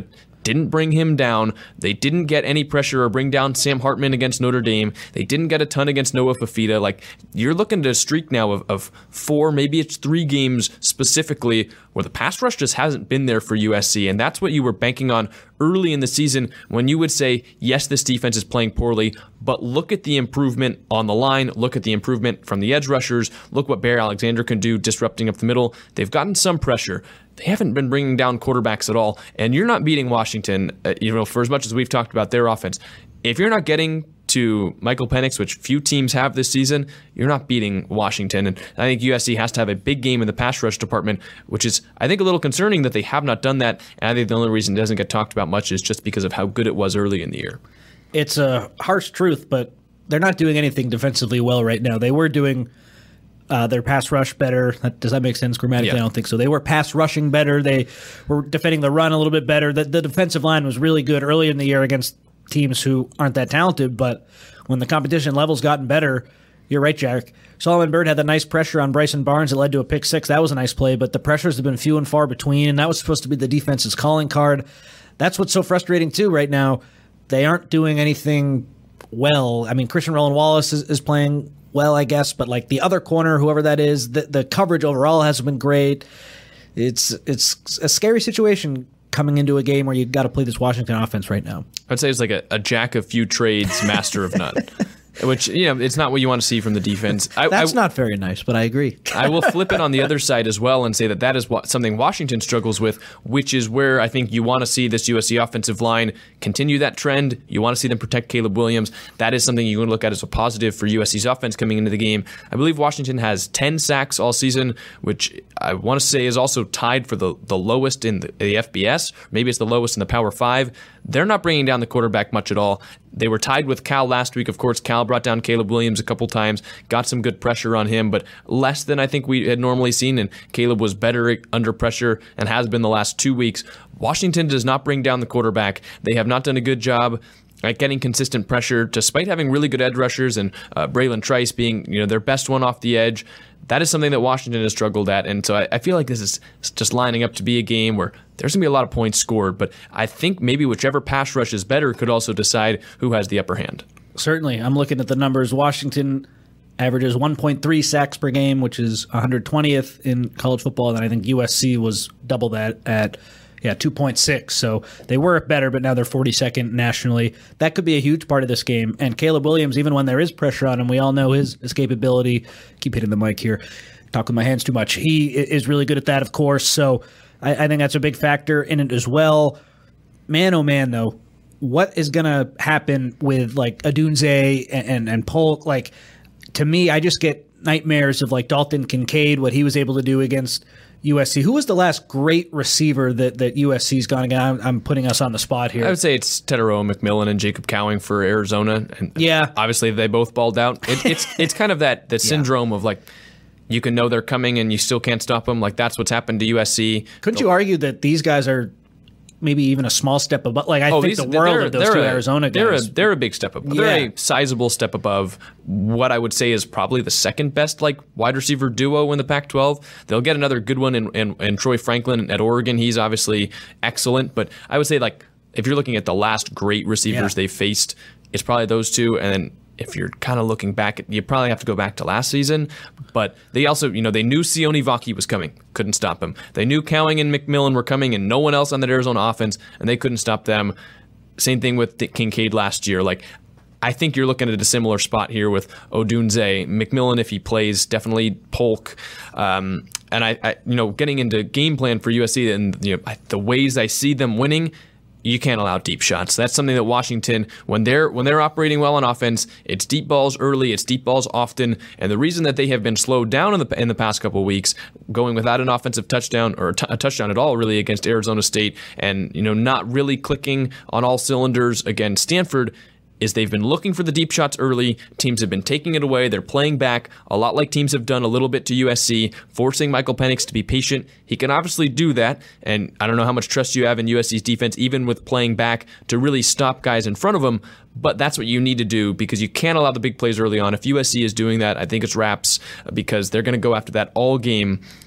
didn't bring him down. They didn't get any pressure or bring down Sam Hartman against Notre Dame. They didn't get a ton against Noah Fafita. Like, you're looking at a streak now of 4, maybe it's 3 games specifically where the pass rush just hasn't been there for USC, and that's what you were banking on early in the season when you would say, yes, this defense is playing poorly, but look at the improvement on the line, look at the improvement from the edge rushers, look what Bear Alexander can do disrupting up the middle. They've gotten some pressure. They haven't been bringing down quarterbacks at all, and you're not beating Washington, for as much as we've talked about their offense. If you're not getting to Michael Penix, which few teams have this season, you're not beating Washington. And I think USC has to have a big game in the pass rush department, which is, I think, a little concerning that they have not done that. And I think the only reason it doesn't get talked about much is just because of how good it was early in the year. It's a harsh truth, but they're not doing anything defensively well right now. They were doing their pass rush better. Does that make sense grammatically? Yeah. I don't think so. They were pass rushing better. They were defending the run a little bit better. The defensive line was really good early in the year against teams who aren't that talented, but when the competition level's gotten better, you're right, Jack. Solomon Byrd had the nice pressure on Bryson Barnes that led to a pick 6. That was a nice play, but the pressures have been few and far between, and that was supposed to be the defense's calling card. That's what's so frustrating, too, right now. They aren't doing anything well. I mean, Christian Roland Wallace is playing well, I guess, but like the other corner, whoever that is, the coverage overall hasn't been great. It's a scary situation coming into a game where you've got to play this Washington offense right now. I'd say it's like a jack of few trades, master of none. Which, it's not what you want to see from the defense. That's not very nice, but I agree. I will flip it on the other side as well and say that is something Washington struggles with, which is where I think you want to see this USC offensive line continue that trend. You want to see them protect Caleb Williams. That is something you can look at as a positive for USC's offense coming into the game. I believe Washington has 10 sacks all season, which I want to say is also tied for the lowest in the FBS. Maybe it's the lowest in the Power 5. They're not bringing down the quarterback much at all. They were tied with Cal last week. Of course, Cal brought down Caleb Williams a couple times, got some good pressure on him, but less than I think we had normally seen, and Caleb was better under pressure and has been the last 2 weeks. Washington does not bring down the quarterback. They have not done a good job at getting consistent pressure, despite having really good edge rushers and Braylon Trice being their best one off the edge. That is something that Washington has struggled at, and so I feel like this is just lining up to be a game where there's going to be a lot of points scored, but I think maybe whichever pass rush is better could also decide who has the upper hand. Certainly. I'm looking at the numbers. Washington averages 1.3 sacks per game, which is 120th in college football, and I think USC was double that at 2.6. So they were better, but now they're 42nd nationally. That could be a huge part of this game. And Caleb Williams, even when there is pressure on him, we all know his escapability. Keep hitting the mic here. Talk with my hands too much. He is really good at that, of course. So I think that's a big factor in it as well. Man, oh man, though, what is going to happen with like Odunze and Polk? Like, to me, I just get nightmares of like Dalton Kincaid, what he was able to do against USC. Who was the last great receiver that USC's gone against? I'm putting us on the spot here. I would say it's Tetairoa McMillan and Jacob Cowing for Arizona. And yeah. Obviously, they both balled out. It's kind of that syndrome of like, you can know they're coming and you still can't stop them. Like, that's what's happened to USC. Couldn't you argue that these guys are maybe even a small step above? Like, I think the world of those two Arizona guys. They're a big step up. They're a sizable step above what I would say is probably the second best wide receiver duo in the Pac-12. They'll get another good one in Troy Franklin at Oregon. He's obviously excellent, but I would say if you're looking at the last great receivers they faced, it's probably those two. And then if you're kind of looking back, you probably have to go back to last season. But they also, they knew Sione Vaki was coming, couldn't stop him. They knew Cowing and McMillan were coming and no one else on that Arizona offense, and they couldn't stop them. Same thing with Kincaid last year. I think you're looking at a similar spot here with Odunze. McMillan, if he plays, definitely Polk. And I getting into game plan for USC and the ways I see them winning, you can't allow deep shots. That's something that Washington, when they're operating well on offense, it's deep balls early, it's deep balls often, and the reason that they have been slowed down in the past couple of weeks, going without an offensive touchdown or a touchdown at all really against Arizona State, and not really clicking on all cylinders against Stanford, is they've been looking for the deep shots early. Teams have been taking it away. They're playing back, a lot like teams have done a little bit to USC, forcing Michael Penix to be patient. He can obviously do that, and I don't know how much trust you have in USC's defense, even with playing back, to really stop guys in front of him, but that's what you need to do because you can't allow the big plays early on. If USC is doing that, I think it's wraps because they're going to go after that all game.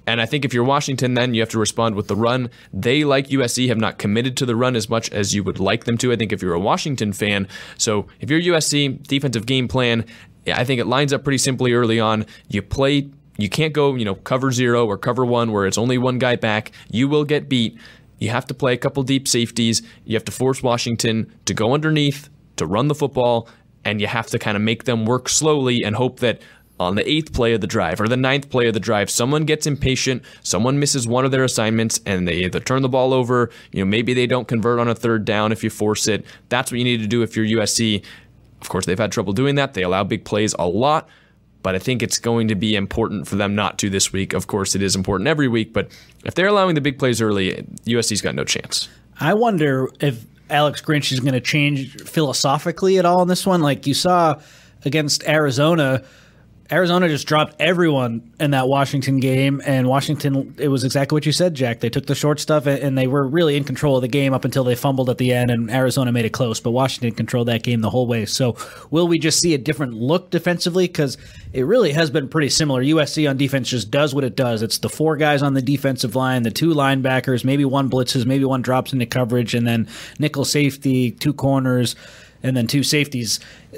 And I think if you're Washington, then you have to respond with the run. They, like USC, have not committed to the run as much as you would like them to, I think, if you're a Washington fan. So if you're USC, defensive game plan, I think it lines up pretty simply early on. You can't go, cover 0 or cover 1 where it's only one guy back. You will get beat. You have to play a couple deep safeties. You have to force Washington to go underneath, to run the football, and you have to kind of make them work slowly and hope that on the 8th play of the drive or the 9th play of the drive, someone gets impatient, someone misses one of their assignments, and they either turn the ball over, maybe they don't convert on a 3rd down if you force it. That's what you need to do if you're USC. Of course, they've had trouble doing that. They allow big plays a lot, but I think it's going to be important for them not to this week. Of course, it is important every week, but if they're allowing the big plays early, USC's got no chance. I wonder if Alex Grinch is going to change philosophically at all in this one. Like you saw against Arizona just dropped everyone in that Washington game, and Washington, it was exactly what you said, Jack. They took the short stuff, and they were really in control of the game up until they fumbled at the end, and Arizona made it close, but Washington controlled that game the whole way. So will we just see a different look defensively? Because it really has been pretty similar. USC on defense just does what it does. It's the 4 guys on the defensive line, the 2 linebackers, maybe 1 blitzes, maybe 1 drops into coverage, and then nickel safety, 2 corners, and then 2 safeties.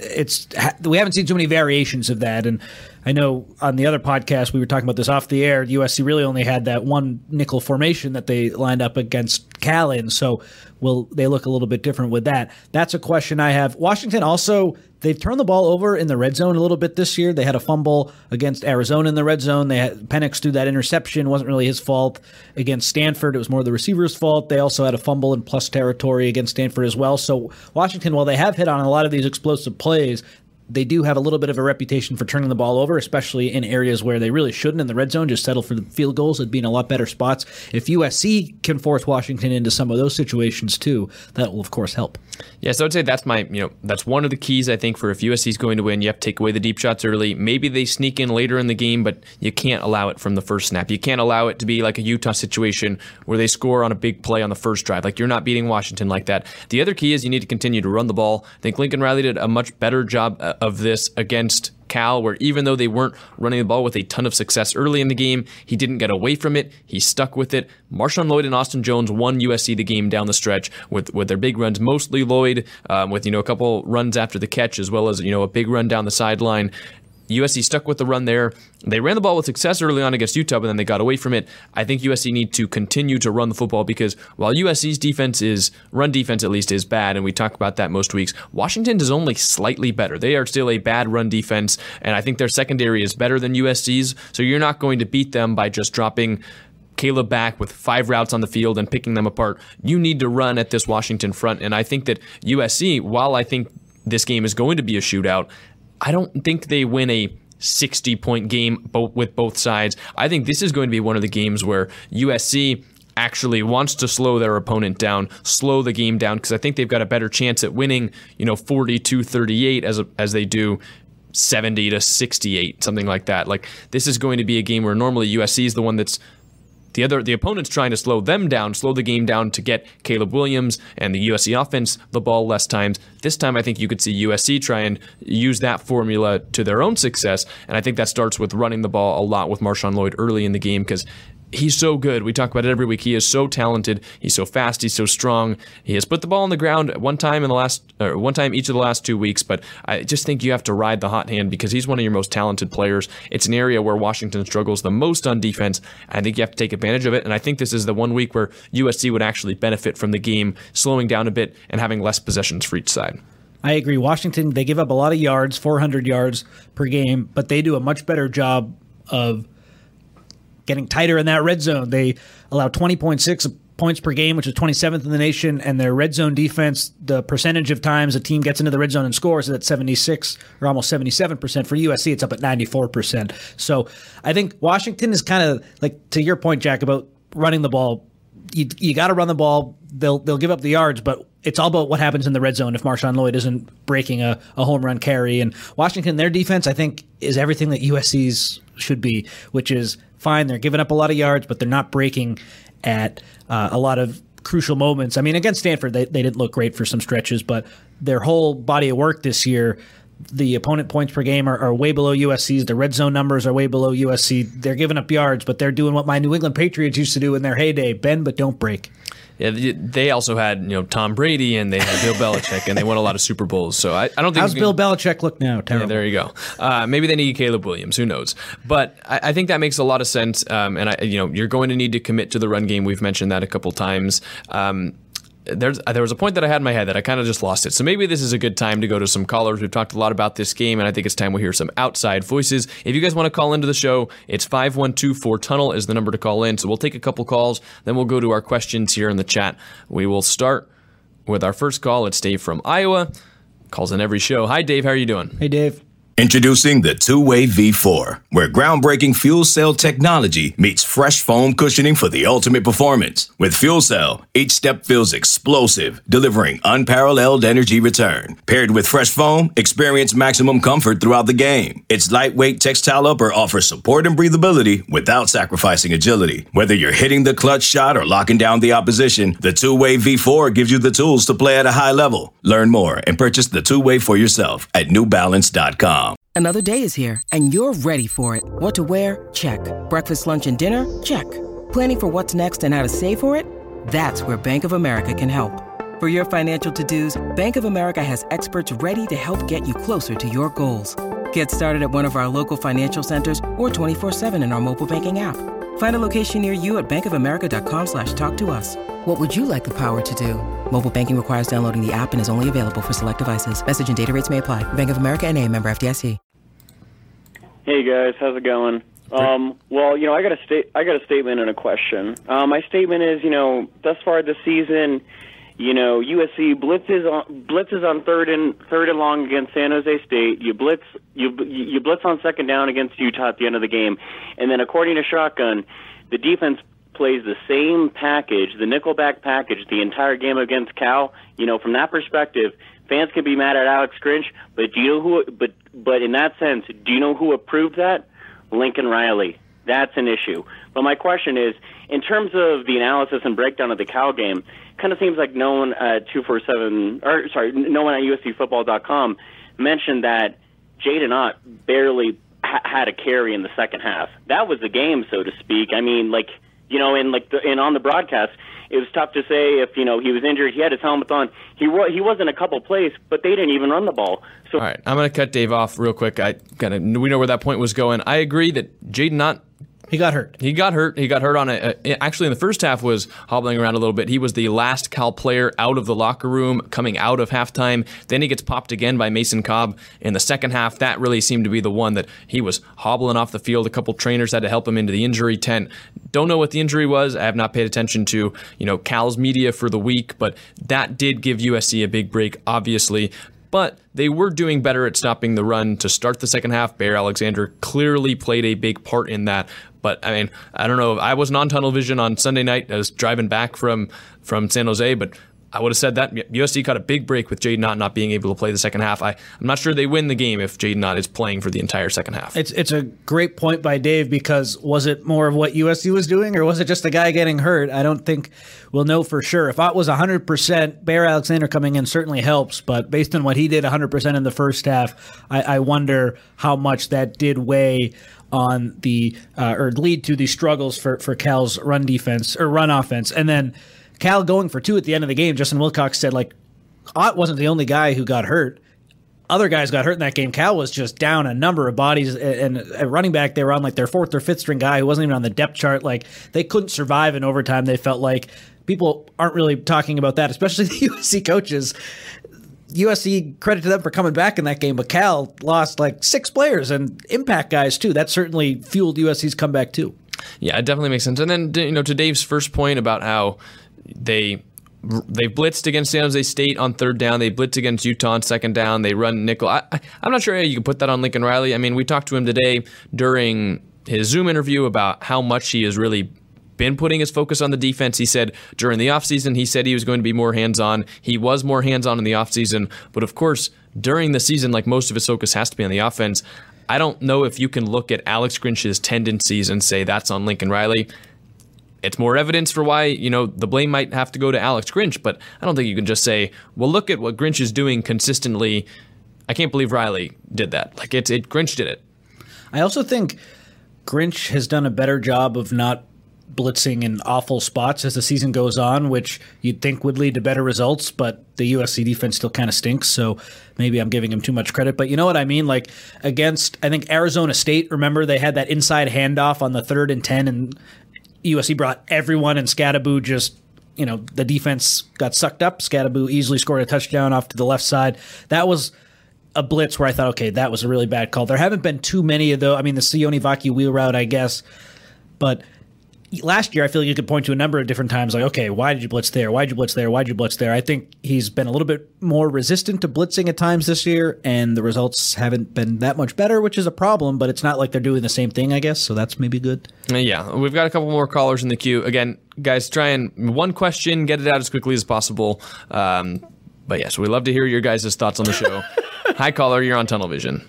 We haven't seen too many variations of that. And I know on the other podcast, we were talking about this off the air, USC really only had that 1 nickel formation that they lined up against Cal in. So will they look a little bit different with that? That's a question I have. Washington also, they've turned the ball over in the red zone a little bit this year. They had a fumble against Arizona in the red zone. Penix threw that interception. It wasn't really his fault. Against Stanford, it was more the receiver's fault. They also had a fumble in plus territory against Stanford as well. So Washington, while they have hit on a lot of these explosive plays, they do have a little bit of a reputation for turning the ball over, especially in areas where they really shouldn't in the red zone, just settle for the field goals. It'd be in a lot better spots. If USC can force Washington into some of those situations too, that will of course help. Yeah, so I'd say that's that's one of the keys, I think, for if USC is going to win. You have to take away the deep shots early. Maybe they sneak in later in the game, but you can't allow it from the first snap. You can't allow it to be like a Utah situation where they score on a big play on the first drive. Like, you're not beating Washington like that. The other key is you need to continue to run the ball. I think Lincoln Riley did a much better job of this against Cal, where even though they weren't running the ball with a ton of success early in the game, he didn't get away from it. He stuck with it. Marshawn Lloyd and Austin Jones won USC the game down the stretch with their big runs, mostly Lloyd, with a couple runs after the catch, as well as a big run down the sideline. USC stuck with the run there. They ran the ball with success early on against Utah, but then they got away from it. I think USC need to continue to run the football because while USC's run defense at least is bad, and we talk about that most weeks, Washington is only slightly better. They are still a bad run defense, and I think their secondary is better than USC's, so you're not going to beat them by just dropping Caleb back with 5 routes on the field and picking them apart. You need to run at this Washington front, and I think that USC, while I think this game is going to be a shootout, I don't think they win a 60-point game with both sides. I think this is going to be one of the games where USC actually wants to slow their opponent down, slow the game down, because I think they've got a better chance at winning, 42-38 as they do 70-68, something like that. Like, this is going to be a game where normally USC is the one that's the opponent's trying to slow the game down to get Caleb Williams and the USC offense the ball less times. This time I think you could see USC try and use that formula to their own success, and I think that starts with running the ball a lot with Marshawn Lloyd early in the game because he's so good. We talk about it every week. He is so talented. He's so fast. He's so strong. He has put the ball on the ground one time each of the last 2 weeks, but I just think you have to ride the hot hand because he's one of your most talented players. It's an area where Washington struggles the most on defense. I think you have to take advantage of it, and I think this is the 1 week where USC would actually benefit from the game slowing down a bit and having less possessions for each side. I agree. Washington, they give up a lot of yards, 400 yards per game, but they do a much better job of getting tighter in that red zone. They allow 20.6 points per game, which is 27th in the nation, and their red zone defense, the percentage of times a team gets into the red zone and scores is at 76 or almost 77%. For USC, it's up at 94%. So I think Washington is kind of like, to your point, Jack, about running the ball. You got to run the ball. They'll give up the yards, but it's all about what happens in the red zone if Marshawn Lloyd isn't breaking a home run carry. And Washington, their defense, I think, is everything that USC's should be, which is fine. They're giving up a lot of yards, but they're not breaking at a lot of crucial moments. I mean, against Stanford, they didn't look great for some stretches, but their whole body of work this year, The opponent points per game are way below USC's. The red zone numbers are way below USC. They're giving up yards, but they're doing what my New England Patriots used to do in their heyday: bend but don't break. Yeah, they also had Tom Brady and they had Bill Belichick and they won a lot of Super Bowls. So I don't think. How's Bill Belichick look now? Terrible. Yeah, there you go. Maybe they need Caleb Williams. Who knows? But I think that makes a lot of sense. And you're going to need to commit to the run game. We've mentioned that a couple times. There was a point that I had in my head that I kind of just lost it. So maybe this is a good time to go to some callers. We've talked a lot about this game, and I think it's time we hear some outside voices. If you guys want to call into the show, it's 512-4TUNNEL is the number to call in. So we'll take a couple calls, then we'll go to our questions here in the chat. We will start with our first call. It's Dave from Iowa. Calls in every show. Hi, Dave. How are you doing? Hey, Dave. Introducing the Two-Way V4, where groundbreaking fuel cell technology meets fresh foam cushioning for the ultimate performance. With fuel cell, each step feels explosive, delivering unparalleled energy return. Paired with fresh foam, experience maximum comfort throughout the game. Its lightweight textile upper offers support and breathability without sacrificing agility. Whether you're hitting the clutch shot or locking down the opposition, the Two-Way V4 gives you the tools to play at a high level. Learn more and purchase the Two-Way for yourself at newbalance.com. Another day is here, and you're ready for it. What to wear? Check. Breakfast, lunch, and dinner? Check. Planning for what's next and how to save for it? That's where Bank of America can help. For your financial to-dos, Bank of America has experts ready to help get you closer to your goals. Get started at one of our local financial centers or 24/7 in our mobile banking app. Find a location near you at bankofamerica.com/talktous. What would you like the power to do? Mobile banking requires downloading the app and is only available for select devices. Message and data rates may apply. Bank of America NA, member FDIC. Hey guys, how's it going? Well, I got a statement and a question. My statement is, thus far this season, USC blitzes on third and long against San Jose State. You blitz on second down against Utah at the end of the game, and then according to Shotgun, the defense plays the same package, the nickelback package, the entire game against Cal. From that perspective, fans can be mad at Alex Grinch, but do you know who? But in that sense, do you know who approved that? Lincoln Riley. That's an issue. But my question is, in terms of the analysis and breakdown of the Cal game, kind of seems like no one at no one at USCFootball.com mentioned that Jaden Ott barely had a carry in the second half. That was the game, so to speak. I mean, and on the broadcast, it was tough to say if he was injured. He had his helmet on. He was in a couple plays, but they didn't even run the ball. So all right, I'm going to cut Dave off real quick. We know where that point was going. I agree that Jaden Ott. He got hurt. He got hurt on actually in the first half was hobbling around a little bit. He was the last Cal player out of the locker room coming out of halftime. Then he gets popped again by Mason Cobb in the second half. That really seemed to be the one that he was hobbling off the field. A couple trainers had to help him into the injury tent. Don't know what the injury was. I have not paid attention to, Cal's media for the week, but that did give USC a big break, obviously. But they were doing better at stopping the run to start the second half. Bear Alexander clearly played a big part in that. But, I mean, I don't know. I wasn't on Tunnel Vision on Sunday night. I was driving back from San Jose, but I would have said that USC got a big break with Jaden Ott not being able to play the second half. I'm not sure they win the game if Jaden Ott is playing for the entire second half. It's a great point by Dave, because was it more of what USC was doing, or was it just the guy getting hurt? I don't think we'll know for sure. If Ott was 100%, Bear Alexander coming in certainly helps, but based on what he did 100% in the first half, I wonder how much that did weigh on the or lead to the struggles for Cal's run defense or run offense. And then Cal going for two at the end of the game. Justin Wilcox said, Ott wasn't the only guy who got hurt. Other guys got hurt in that game. Cal was just down a number of bodies, and at running back, they were on their fourth or fifth string guy who wasn't even on the depth chart. They couldn't survive in overtime. They felt like people aren't really talking about that, especially the USC coaches. USC, credit to them for coming back in that game, but Cal lost 6 players and impact guys too. That certainly fueled USC's comeback too. Yeah, it definitely makes sense. And then, to Dave's first point about how they blitzed against San Jose State on third down. They blitzed against Utah on second down. They run nickel. I'm not sure how you can put that on Lincoln Riley. I mean, we talked to him today during his Zoom interview about how much he has really been putting his focus on the defense. He said during the offseason, he said he was going to be more hands-on. He was more hands-on in the offseason. But of course, during the season, most of his focus has to be on the offense. I don't know if you can look at Alex Grinch's tendencies and say that's on Lincoln Riley. It's more evidence for why, the blame might have to go to Alex Grinch, but I don't think you can just say, well, look at what Grinch is doing consistently I can't believe Riley did that. Like Grinch did it. I also think Grinch has done a better job of not blitzing in awful spots as the season goes on, which you'd think would lead to better results, but the USC defense still kind of stinks, so maybe I'm giving him too much credit. But you know what I mean? Like against, I think, Arizona State, remember they had that inside handoff on the 3rd and 10, and USC brought everyone, and Scadaboo just, the defense got sucked up. Scadaboo easily scored a touchdown off to the left side. That was a blitz where I thought, okay, that was a really bad call. There haven't been too many of those. I mean, the Sione Vaki wheel route, I guess, but last year, I feel like you could point to a number of different times, like, okay, why did you blitz there? Why did you blitz there? Why did you blitz there? I think he's been a little bit more resistant to blitzing at times this year, and the results haven't been that much better, which is a problem, but it's not like they're doing the same thing, I guess, so that's maybe good. Yeah, we've got a couple more callers in the queue. Again, guys, try and one question, get it out as quickly as possible. But yeah, so we'd love to hear your guys' thoughts on the show. Hi, caller, you're on Tunnel Vision.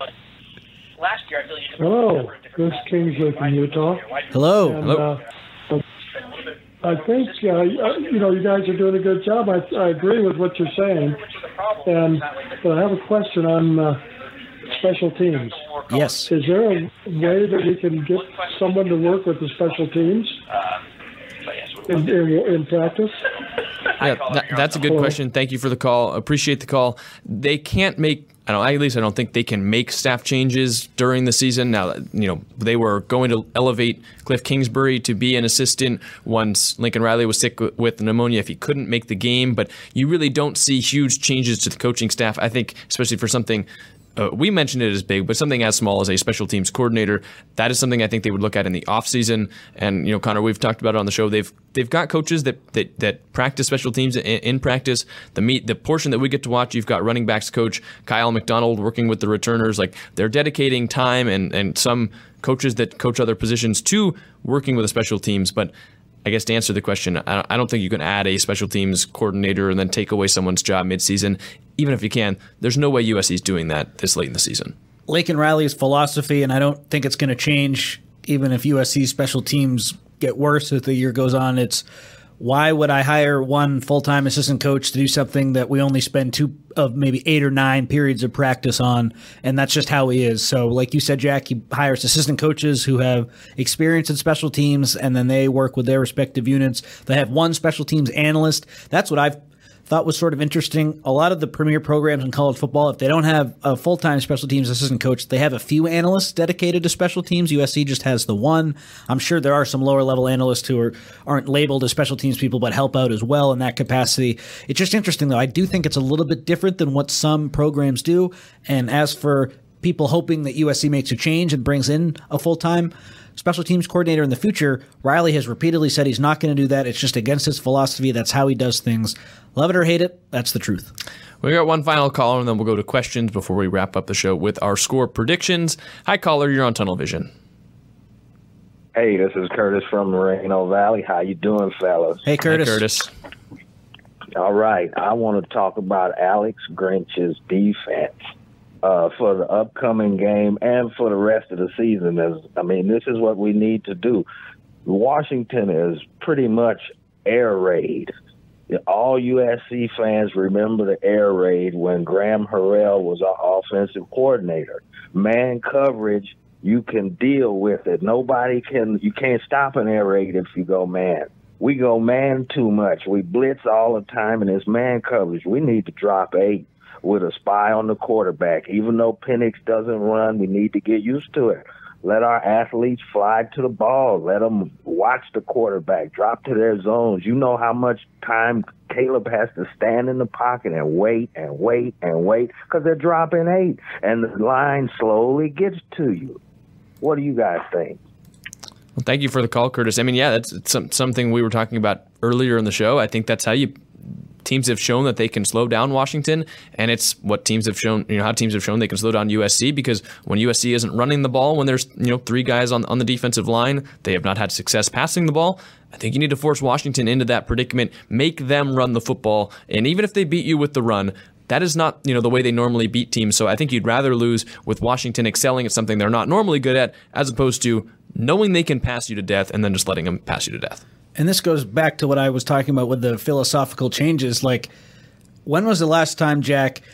Hello, this is Kingsley from Utah. Hello. And, Hello. I think, you guys are doing a good job. I agree with what you're saying. But I have a question on special teams. Yes. Is there a way that we can get someone to work with the special teams in practice? Yeah, that's a good question. Thank you for the call. Appreciate the call. They can't make, at least I don't think they can make staff changes during the season. Now, they were going to elevate Cliff Kingsbury to be an assistant once Lincoln Riley was sick with pneumonia if he couldn't make the game, but you really don't see huge changes to the coaching staff. I think, especially for something, we mentioned it as big, but something as small as a special teams coordinator, that is something I think they would look at in the offseason. And, Connor, we've talked about it on the show. They've got coaches that practice special teams in practice. The portion that we get to watch, you've got running backs coach Kyle McDonald working with the returners. Like, they're dedicating time, and some coaches that coach other positions to working with the special teams. But I guess to answer the question, I don't think you can add a special teams coordinator and then take away someone's job midseason. Even if you can, there's no way USC is doing that this late in the season. Lincoln Riley's philosophy, and I don't think it's going to change even if USC special teams get worse as the year goes on. It's, why would I hire one full-time assistant coach to do something that we only spend 2 of maybe 8 or 9 periods of practice on? And that's just how he is. So like you said, Jack, he hires assistant coaches who have experience in special teams, and then they work with their respective units. They have one special teams analyst. That's what I've thought was sort of interesting. A lot of the premier programs in college football, if they don't have a full-time special teams assistant coach, they have a few analysts dedicated to special teams. USC just has the one. I'm sure there are some lower-level analysts who aren't labeled as special teams people but help out as well in that capacity. It's just interesting, though. I do think it's a little bit different than what some programs do. And as for people hoping that USC makes a change and brings in a full-time special teams coordinator in the future, Riley has repeatedly said he's not going to do that. It's just against his philosophy. That's how he does things. Love it or hate it, that's the truth. We got one final caller, and then we'll go to questions before we wrap up the show with our score predictions. Hi, caller. You're on Tunnel Vision. Hey, this is Curtis from Moreno Valley. How you doing, fellas? Hey, Curtis. Hey, Curtis. All right. I want to talk about Alex Grinch's defense for the upcoming game and for the rest of the season. This is what we need to do. Washington is pretty much air raid. All USC fans remember the air raid when Graham Harrell was our offensive coordinator. Man coverage, you can deal with it. You can't stop an air raid if you go man. We go man too much. We blitz all the time, and it's man coverage. We need to drop 8 with a spy on the quarterback. Even though Penix doesn't run, we need to get used to it. Let our athletes fly to the ball. Let them watch the quarterback, drop to their zones. You know how much time Caleb has to stand in the pocket and wait because they're dropping 8, and the line slowly gets to you. What do you guys think? Well, thank you for the call, Curtis. That's something we were talking about earlier in the show. I think that's how teams have shown that they can slow down Washington, and it's what teams have shown, how teams have shown they can slow down USC, because when USC isn't running the ball, when there's 3 guys on the defensive line, they have not had success passing the ball. I think you need to force Washington into that predicament, make them run the football, and even if they beat you with the run, that is not the way they normally beat teams. So I think you'd rather lose with Washington excelling at something they're not normally good at, as opposed to knowing they can pass you to death and then just letting them pass you to death. And this goes back to what I was talking about with the philosophical changes. Like, when was the last time, Jack,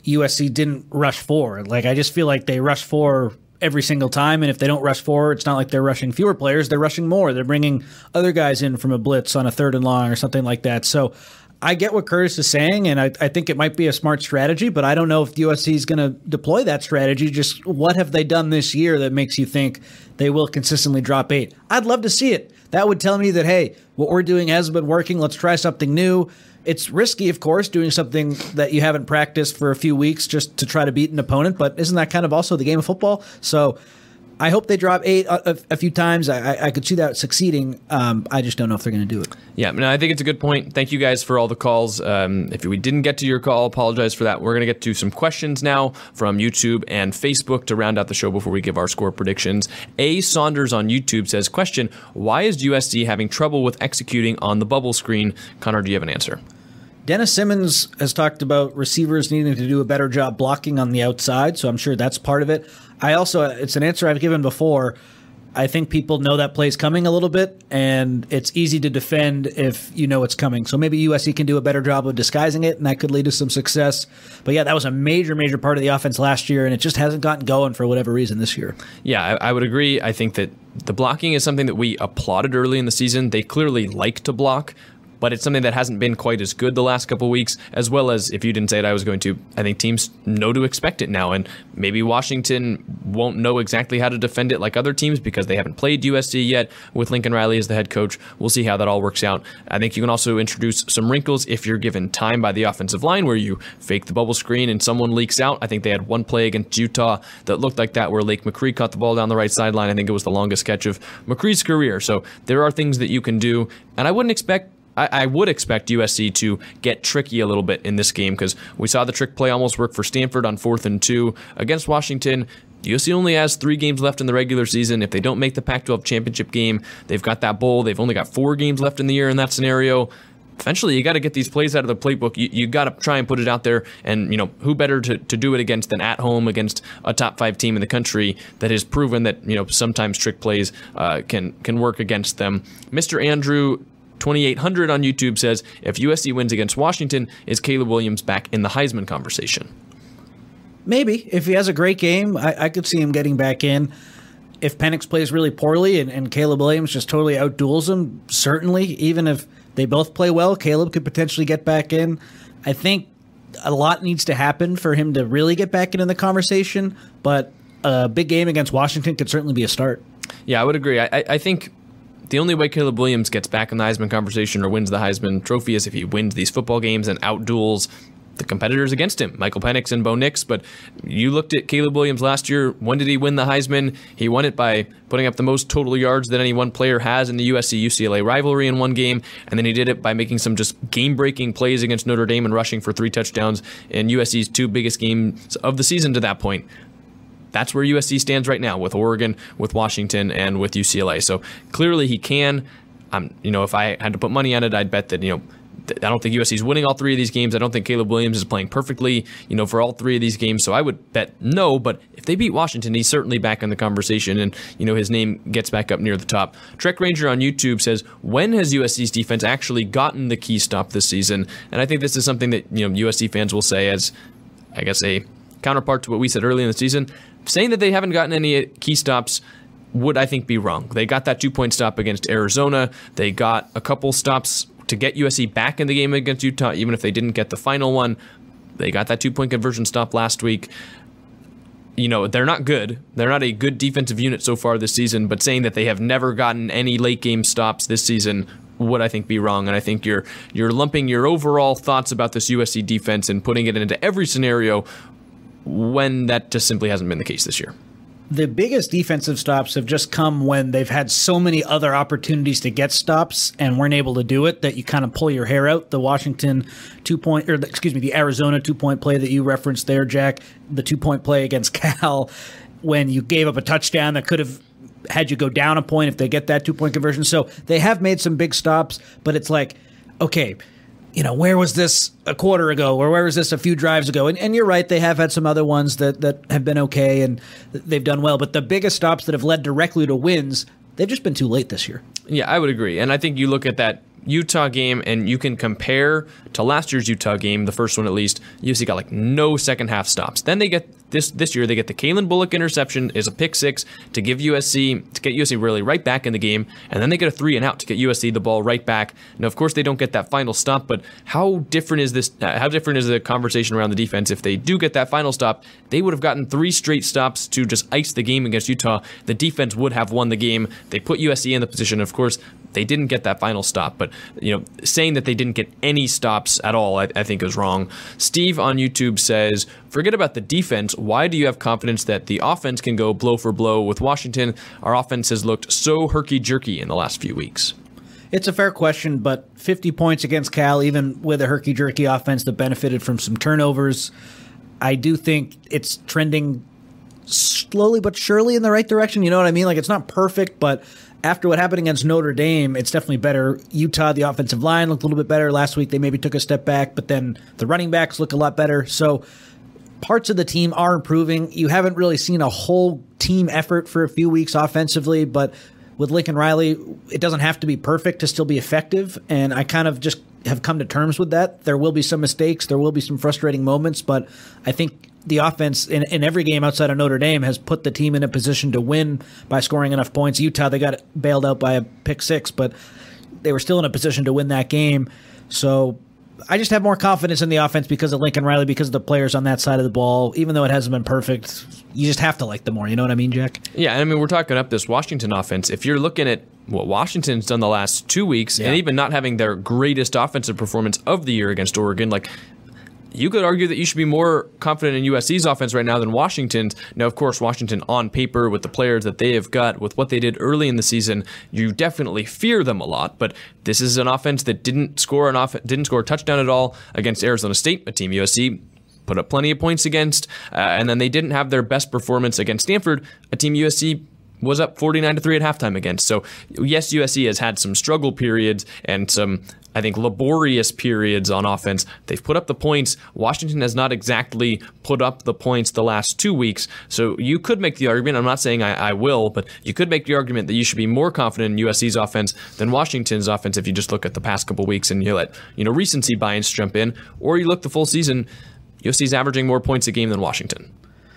USC didn't rush 4. Like, I just feel like they rush 4 every single time, and if they don't rush 4, it's not like they're rushing fewer players, they're rushing more. They're bringing other guys in from a blitz on a 3rd and long or something like that. So I get what Curtis is saying, and I think it might be a smart strategy, but I don't know if USC is going to deploy that strategy. Just what have they done this year that makes you think they will consistently drop 8? I'd love to see it. That would tell me that, hey, what we're doing hasn't been working. Let's try something new. It's risky, of course, doing something that you haven't practiced for a few weeks just to try to beat an opponent, but isn't that kind of also the game of football? So I hope they drop 8 a few times. I could see that succeeding. I just don't know if they're going to do it. Yeah, no, I think it's a good point. Thank you guys for all the calls. If we didn't get to your call, apologize for that. We're going to get to some questions now from YouTube and Facebook to round out the show before we give our score predictions. A. Saunders on YouTube says, question, why is USC having trouble with executing on the bubble screen? Connor, do you have an answer? Dennis Simmons has talked about receivers needing to do a better job blocking on the outside, so I'm sure that's part of it. It's an answer I've given before. I think people know that play's coming a little bit, and it's easy to defend if you know it's coming. So maybe USC can do a better job of disguising it, and that could lead to some success. But yeah, that was a major, major part of the offense last year, and it just hasn't gotten going for whatever reason this year. Yeah, I would agree. I think that the blocking is something that we applauded early in the season. They clearly like to block, but it's something that hasn't been quite as good the last couple of weeks, as well as, if you didn't say it, I was going to, I think teams know to expect it now, and maybe Washington won't know exactly how to defend it like other teams because they haven't played USC yet with Lincoln Riley as the head coach. We'll see how that all works out. I think you can also introduce some wrinkles if you're given time by the offensive line where you fake the bubble screen and someone leaks out. I think they had one play against Utah that looked like that where Lake McCree caught the ball down the right sideline. I think it was the longest catch of McCree's career. So there are things that you can do, and I would expect USC to get tricky a little bit in this game because we saw the trick play almost work for Stanford on 4th and 2 against Washington. USC only has 3 games left in the regular season. If they don't make the Pac-12 championship game, they've got that bowl. They've only got 4 games left in the year in that scenario. Eventually, you got to get these plays out of the playbook. You got to try and put it out there. And, who better to do it against than at home against a top 5 team in the country that has proven that, sometimes trick plays can work against them. Mr. Andrew 2800 on YouTube says, if USC wins against Washington, is Caleb Williams back in the Heisman conversation? Maybe. If he has a great game, I could see him getting back in. If Penix plays really poorly and Caleb Williams just totally outduels him, certainly. Even if they both play well, Caleb could potentially get back in. I think a lot needs to happen for him to really get back into the conversation, but a big game against Washington could certainly be a start. Yeah, I would agree. I think the only way Caleb Williams gets back in the Heisman conversation or wins the Heisman Trophy is if he wins these football games and outduels the competitors against him, Michael Penix and Bo Nix. But you looked at Caleb Williams last year. When did he win the Heisman? He won it by putting up the most total yards that any one player has in the USC-UCLA rivalry in one game, and then he did it by making some just game-breaking plays against Notre Dame and rushing for 3 touchdowns in USC's 2 biggest games of the season to that point. That's where USC stands right now with Oregon, with Washington, and with UCLA. So clearly he can. If I had to put money on it, I'd bet that, I don't think USC's winning all 3 of these games. I don't think Caleb Williams is playing perfectly, for all 3 of these games. So I would bet no, but if they beat Washington, he's certainly back in the conversation and, his name gets back up near the top. Trek Ranger on YouTube says, when has USC's defense actually gotten the key stop this season? And I think this is something that, USC fans will say as, I guess, a counterpart to what we said early in the season. Saying that they haven't gotten any key stops would, I think, be wrong. They got that 2-point stop against Arizona. They got a couple stops to get USC back in the game against Utah, even if they didn't get the final one. They got that 2-point conversion stop last week. They're not good. They're not a good defensive unit so far this season, but saying that they have never gotten any late game stops this season would, I think, be wrong. And I think you're lumping your overall thoughts about this USC defense and putting it into every scenario when that just simply hasn't been the case this year. The biggest defensive stops have just come when they've had so many other opportunities to get stops and weren't able to do it that you kind of pull your hair out. The the Arizona 2-point play that you referenced there, Jack, the 2-point play against Cal, when you gave up a touchdown that could have had you go down a point if they get that 2-point conversion. So they have made some big stops, but it's like, okay, where was this a quarter ago or where was this a few drives ago? And you're right, they have had some other ones that have been okay and they've done well. But the biggest stops that have led directly to wins, they've just been too late this year. Yeah, I would agree. And I think you look at that Utah game, and you can compare to last year's Utah game, the first one at least, USC got like no second half stops. Then they get this year, they get the Kalen Bullock interception is a pick six to get USC really right back in the game, and then they get a 3-and-out to get USC the ball right back. Now, of course, they don't get that final stop, but how different is this? How different is the conversation around the defense? If they do get that final stop, they would have gotten 3 straight stops to just ice the game against Utah. The defense would have won the game. They put USC in the position. Of course, they didn't get that final stop, but saying that they didn't get any stops at all, I think is wrong. Steve on YouTube says, forget about the defense. Why do you have confidence that the offense can go blow for blow with Washington? Our offense has looked so herky-jerky in the last few weeks. It's a fair question, but 50 points against Cal, even with a herky-jerky offense that benefited from some turnovers, I do think it's trending slowly but surely in the right direction. You know what I mean? Like, it's not perfect, but after what happened against Notre Dame, it's definitely better. Utah, the offensive line looked a little bit better. Last week, they maybe took a step back, but then the running backs look a lot better. So parts of the team are improving. You haven't really seen a whole team effort for a few weeks offensively, but with Lincoln Riley, it doesn't have to be perfect to still be effective, and I kind of just have come to terms with that. There will be some mistakes. There will be some frustrating moments, but I think the offense in every game outside of Notre Dame has put the team in a position to win by scoring enough points. Utah, they got bailed out by a pick six, but they were still in a position to win that game. So I just have more confidence in the offense because of Lincoln Riley, because of the players on that side of the ball. Even though it hasn't been perfect, you just have to like them more. You know what I mean, Jack? Yeah, I mean, we're talking up this Washington offense. If you're looking at what Washington's done the last 2 weeks, and even not having their greatest offensive performance of the year against Oregon, like, you could argue that you should be more confident in USC's offense right now than Washington's. Now, of course, Washington on paper with the players that they have got, with what they did early in the season, you definitely fear them a lot. But this is an offense that didn't score a touchdown at all against Arizona State, a team USC put up plenty of points against, and then they didn't have their best performance against Stanford, a team USC was up 49-3 at halftime against. So yes, USC has had some struggle periods and some, I think, laborious periods on offense. They've put up the points. Washington has not exactly put up the points the last 2 weeks. So you could make the argument, I'm not saying I will, but you could make the argument that you should be more confident in USC's offense than Washington's offense if you just look at the past couple weeks and you let recency bias jump in, or you look the full season, USC's averaging more points a game than Washington.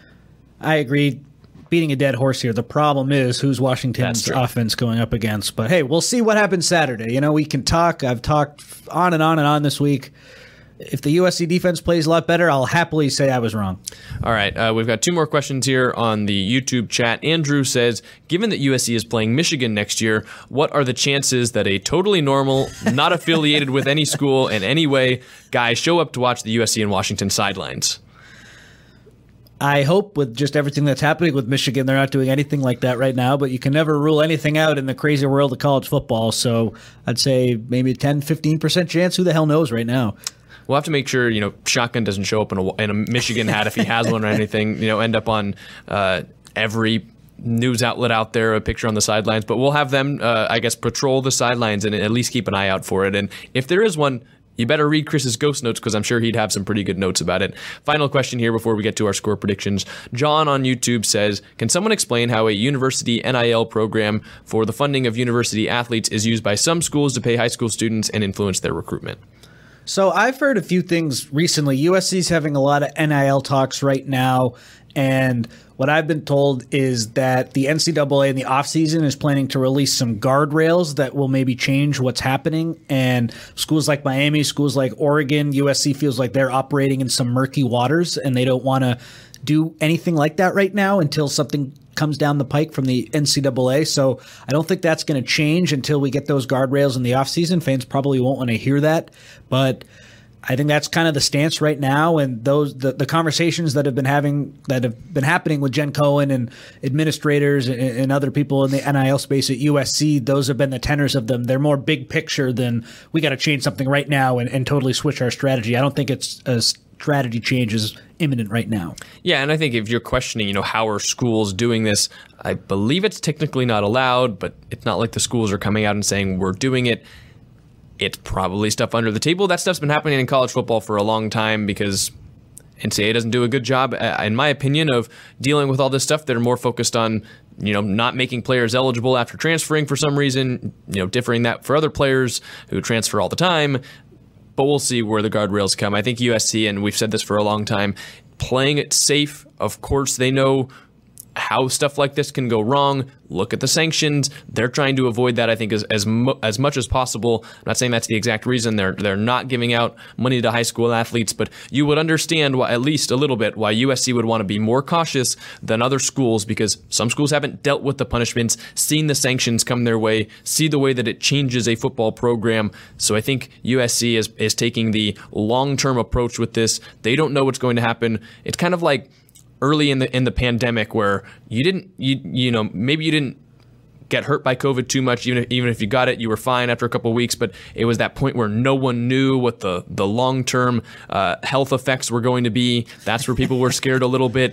I agree. Beating a dead horse here. The problem is who's Washington's offense going up against. But hey, we'll see what happens Saturday. We can talk. I've talked on and on and on this week. If the USC defense plays a lot better, I'll happily say I was wrong. All right. We've got 2 more questions here on the YouTube chat. Andrew says, given that USC is playing Michigan next year, what are the chances that a totally normal, not affiliated with any school in any way, guy show up to watch the USC and Washington sidelines? I hope with just everything that's happening with Michigan, they're not doing anything like that right now, but you can never rule anything out in the crazy world of college football. So I'd say maybe 10-15% chance. Who the hell knows right now? We'll have to make sure, Shotgun doesn't show up in a Michigan hat if he has one or anything, end up on every news outlet out there, a picture on the sidelines. But we'll have them, patrol the sidelines and at least keep an eye out for it. And if there is one, you better read Chris's ghost notes because I'm sure he'd have some pretty good notes about it. Final question here before we get to our score predictions. John on YouTube says, can someone explain how a university NIL program for the funding of university athletes is used by some schools to pay high school students and influence their recruitment? So I've heard a few things recently. USC's having a lot of NIL talks right now, and what I've been told is that the NCAA in the offseason is planning to release some guardrails that will maybe change what's happening. And schools like Miami, schools like Oregon, USC feels like they're operating in some murky waters, and they don't want to do anything like that right now until something comes down the pike from the NCAA. So I don't think that's going to change until we get those guardrails in the offseason. Fans probably won't want to hear that, but I think that's kind of the stance right now, and the conversations that have been happening with Jen Cohen and administrators and other people in the NIL space at USC, those have been the tenors of them. They're more big picture than we got to change something right now and totally switch our strategy. I don't think it's a strategy change is imminent right now. Yeah, and I think if you're questioning, how are schools doing this, I believe it's technically not allowed, but it's not like the schools are coming out and saying we're doing it. It's probably stuff under the table. That stuff's been happening in college football for a long time because NCAA doesn't do a good job, in my opinion, of dealing with all this stuff. They're more focused on, not making players eligible after transferring for some reason, differing that for other players who transfer all the time. But we'll see where the guardrails come. I think USC, and we've said this for a long time, playing it safe. Of course, they know how stuff like this can go wrong. Look at the sanctions. They're trying to avoid that, I think, as much as possible. I'm not saying that's the exact reason they're not giving out money to high school athletes, but you would understand why, at least a little bit, why USC would want to be more cautious than other schools, because some schools haven't dealt with the punishments, seen the sanctions come their way, see the way that it changes a football program. So I think USC is taking the long-term approach with this. They don't know what's going to happen. It's kind of like early in the pandemic, where maybe you didn't get hurt by COVID too much. Even if you got it, you were fine after a couple of weeks. But it was that point where no one knew what the long-term health effects were going to be. That's where people were scared a little bit.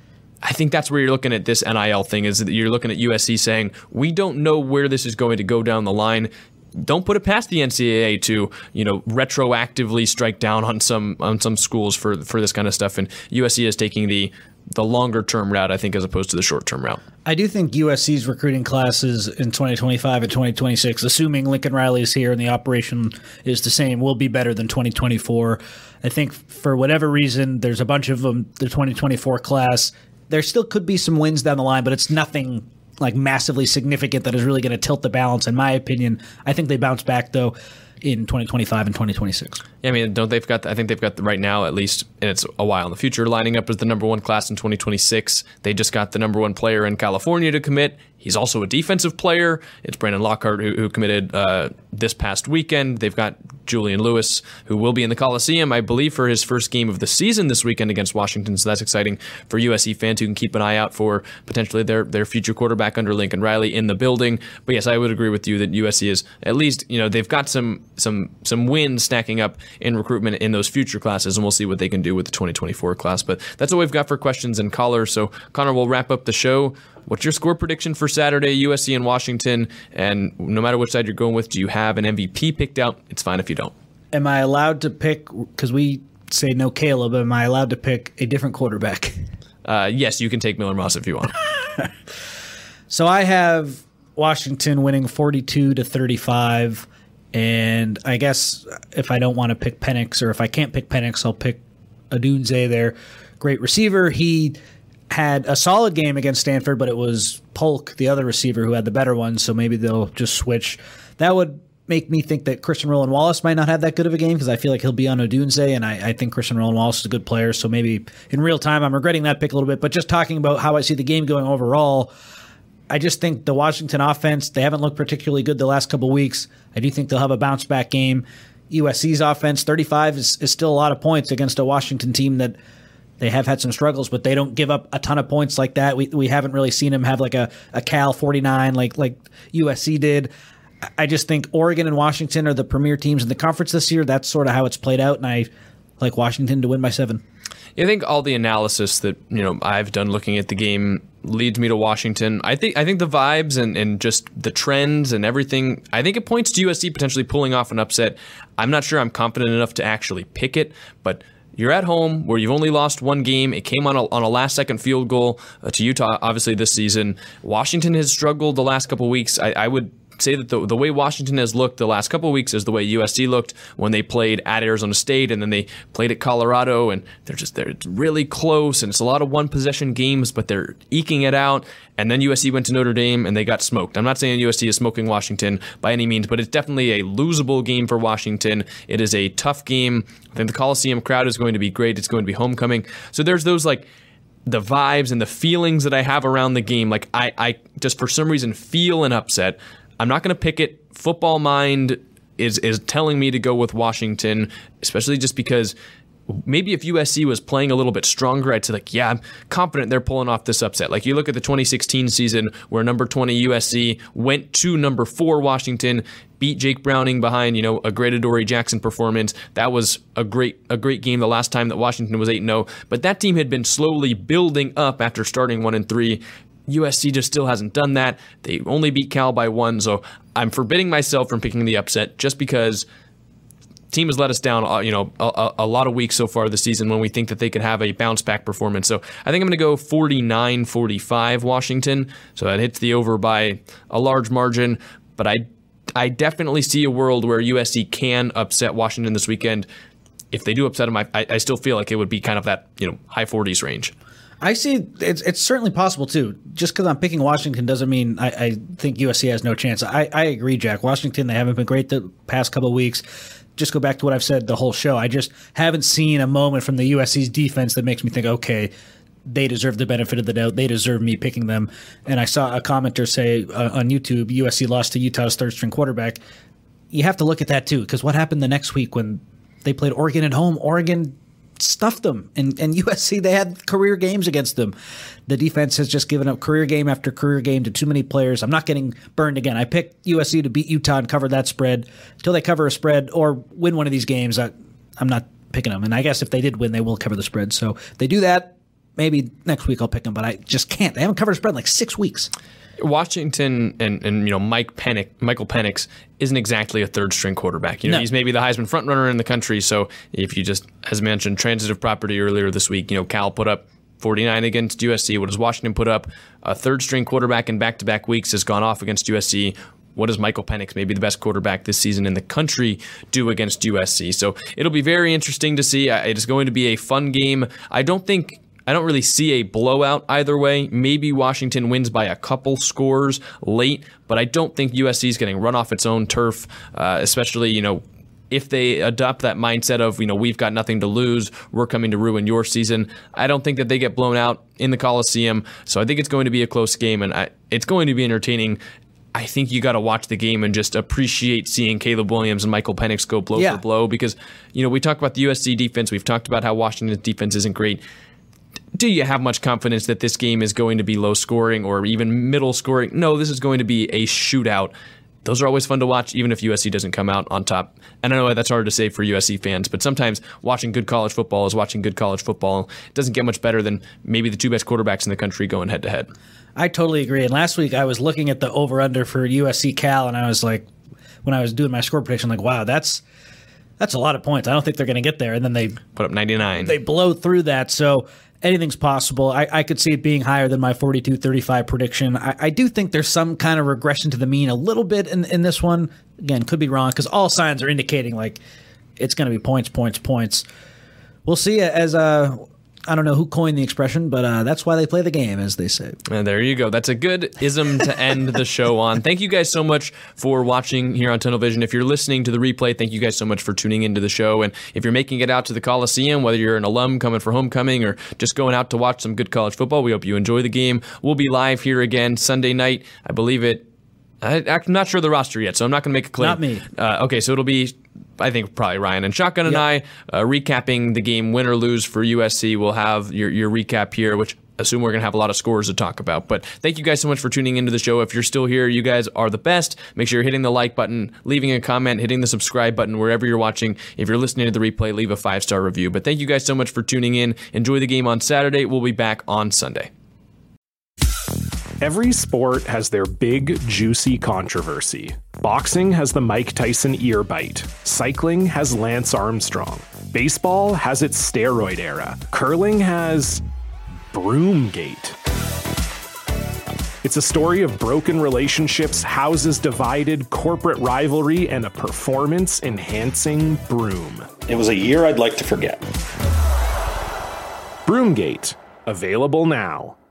I think that's where you're looking at this NIL thing, is that you're looking at USC saying, we don't know where this is going to go down the line. Don't put it past the NCAA to, retroactively strike down on some schools for this kind of stuff. And USC is taking the longer term route, I think, as opposed to the short term route. I do think USC's recruiting classes in 2025 and 2026, assuming Lincoln Riley is here and the operation is the same, will be better than 2024. I think for whatever reason, there's a bunch of them, the 2024 class. There still could be some wins down the line, but it's nothing like massively significant that is really going to tilt the balance, in my opinion. I think they bounce back, though, in 2025 and 2026. Yeah, I mean, I think they've got right now, at least, and it's a while in the future, lining up as the number one class in 2026. They just got the number one player in California to commit. He's also a defensive player. It's Brandon Lockhart who committed this past weekend. They've got Julian Lewis, who will be in the Coliseum, I believe, for his first game of the season this weekend against Washington. So that's exciting for USC fans who can keep an eye out for potentially their future quarterback under Lincoln Riley in the building. But yes, I would agree with you that USC is, at least, they've got some wins stacking up in recruitment in those future classes, and we'll see what they can do with the 2024 class. But that's what we've got for questions and callers. So Connor, we'll wrap up the show. What's your score prediction for Saturday, USC and Washington? And no matter which side you're going with, do you have an MVP picked out? It's fine if you don't. Am I allowed to pick, because we say no Caleb, am I allowed to pick a different quarterback? Yes, you can take Miller Moss if you want. So I have Washington winning 42-35. And I guess if I don't want to pick Penix, or if I can't pick Penix, I'll pick Odunze, their great receiver. He had a solid game against Stanford, but it was Polk, the other receiver, who had the better one, so maybe they'll just switch. That would make me think that Christian Roland-Wallace might not have that good of a game, because I feel like he'll be on Odunze, and I think Christian Roland-Wallace is a good player, so maybe in real time I'm regretting that pick a little bit. But just talking about how I see the game going overall, I just think the Washington offense, they haven't looked particularly good the last couple of weeks. I do think they'll have a bounce-back game. USC's offense, 35 is still a lot of points against a Washington team that they have had some struggles, but they don't give up a ton of points like that. We haven't really seen them have like a Cal 49 like USC did. I just think Oregon and Washington are the premier teams in the conference this year. That's sort of how it's played out, and I like Washington to win by 7. I think all the analysis that I've done looking at the game leads me to Washington. I think the vibes and just the trends and everything, I think it points to USC potentially pulling off an upset. I'm not sure I'm confident enough to actually pick it, but you're at home where you've only lost one game. It came on a last-second field goal to Utah, obviously, this season. Washington has struggled the last couple of weeks. I would say that the way Washington has looked the last couple of weeks is the way USC looked when they played at Arizona State, and then they played at Colorado, and they're really close, and it's a lot of one-possession games, but they're eking it out. And then USC went to Notre Dame, and they got smoked. I'm not saying USC is smoking Washington by any means, but it's definitely a losable game for Washington. It is a tough game. I think the Coliseum crowd is going to be great. It's going to be homecoming. So there's those the vibes and the feelings that I have around the game. I just for some reason feel an upset. I'm not going to pick it. Football mind is telling me to go with Washington, especially just because maybe if USC was playing a little bit stronger, I'd say yeah, I'm confident they're pulling off this upset. Like you look at the 2016 season where number 20 USC went to number 4 Washington, beat Jake Browning behind a great Adoree Jackson performance. That was a great game the last time that Washington was 8-0. But that team had been slowly building up after starting 1-3. USC just still hasn't done that. They only beat Cal by 1, so I'm forbidding myself from picking the upset just because team has let us down, a lot of weeks so far this season when we think that they could have a bounce back performance. So I think I'm going to go 49-45 Washington. So that hits the over by a large margin. But I definitely see a world where USC can upset Washington this weekend. If they do upset them, I still feel like it would be kind of that high 40s range. I see it's certainly possible too. Just because I'm picking Washington doesn't mean I think USC has no chance. I agree, Jack. Washington, they haven't been great the past couple of weeks. Just go back to what I've said the whole show. I just haven't seen a moment from the USC's defense that makes me think, okay, they deserve the benefit of the doubt. They deserve me picking them. And I saw a commenter say on YouTube, USC lost to Utah's third-string quarterback. You have to look at that too, because what happened the next week when they played Oregon at home? Oregon stuffed them, and USC, they had career games against them. The defense has just given up career game after career game to too many players. I'm not getting burned again. I picked USC to beat Utah and cover that spread. Until they cover a spread or win one of these games, I'm not picking them. And I guess if they did win, they will cover the spread. So if they do that, maybe next week I'll pick them, but I just can't. They haven't covered a spread in like 6 weeks. Washington and Michael Penix isn't exactly a third-string quarterback. He's maybe the Heisman frontrunner in the country. So if you just, as mentioned, transitive property earlier this week, Cal put up 49 against USC. What does Washington put up? A third-string quarterback in back-to-back weeks has gone off against USC. What does Michael Penix, maybe the best quarterback this season in the country, do against USC? So it'll be very interesting to see. It is going to be a fun game. I don't really see a blowout either way. Maybe Washington wins by a couple scores late, but I don't think USC is getting run off its own turf, especially, if they adopt that mindset of, we've got nothing to lose, we're coming to ruin your season. I don't think that they get blown out in the Coliseum, so I think it's going to be a close game, and it's going to be entertaining. I think you got to watch the game and just appreciate seeing Caleb Williams and Michael Penix go blow for blow, because, we talk about the USC defense, we've talked about how Washington's defense isn't great. Do you have much confidence that this game is going to be low scoring or even middle scoring? No, this is going to be a shootout. Those are always fun to watch, even if USC doesn't come out on top. And I know that's hard to say for USC fans, but sometimes watching good college football is watching good college football. It doesn't get much better than maybe the two best quarterbacks in the country going head-to-head. I totally agree. And last week I was looking at the over-under for USC Cal, and I was like, when I was doing my score prediction, like, wow, that's a lot of points. I don't think they're going to get there. And then they put up 99. They blow through that. So anything's possible. I could see it being higher than my 42-35 prediction. I do think there's some kind of regression to the mean a little bit in this one. Again, could be wrong because all signs are indicating like it's going to be points. We'll see as I don't know who coined the expression, but that's why they play the game, as they say. And there you go. That's a good ism to end the show on. Thank you guys so much for watching here on Tunnel Vision. If you're listening to the replay, thank you guys so much for tuning into the show. And if you're making it out to the Coliseum, whether you're an alum coming for homecoming or just going out to watch some good college football, we hope you enjoy the game. We'll be live here again Sunday night. I believe it. I'm not sure the roster yet, so I'm not going to make a claim. Not me. Okay, so it'll be, I think, probably Ryan and Shotgun and I recapping the game, win or lose for USC. We'll have your recap here, which I assume we're going to have a lot of scores to talk about. But thank you guys so much for tuning into the show. If you're still here, you guys are the best. Make sure you're hitting the like button, leaving a comment, hitting the subscribe button wherever you're watching. If you're listening to the replay, leave a 5-star review. But thank you guys so much for tuning in. Enjoy the game on Saturday. We'll be back on Sunday. Every sport has their big, juicy controversy. Boxing has the Mike Tyson ear bite. Cycling has Lance Armstrong. Baseball has its steroid era. Curling has Broomgate. It's a story of broken relationships, houses divided, corporate rivalry, and a performance-enhancing broom. It was a year I'd like to forget. Broomgate. Available now.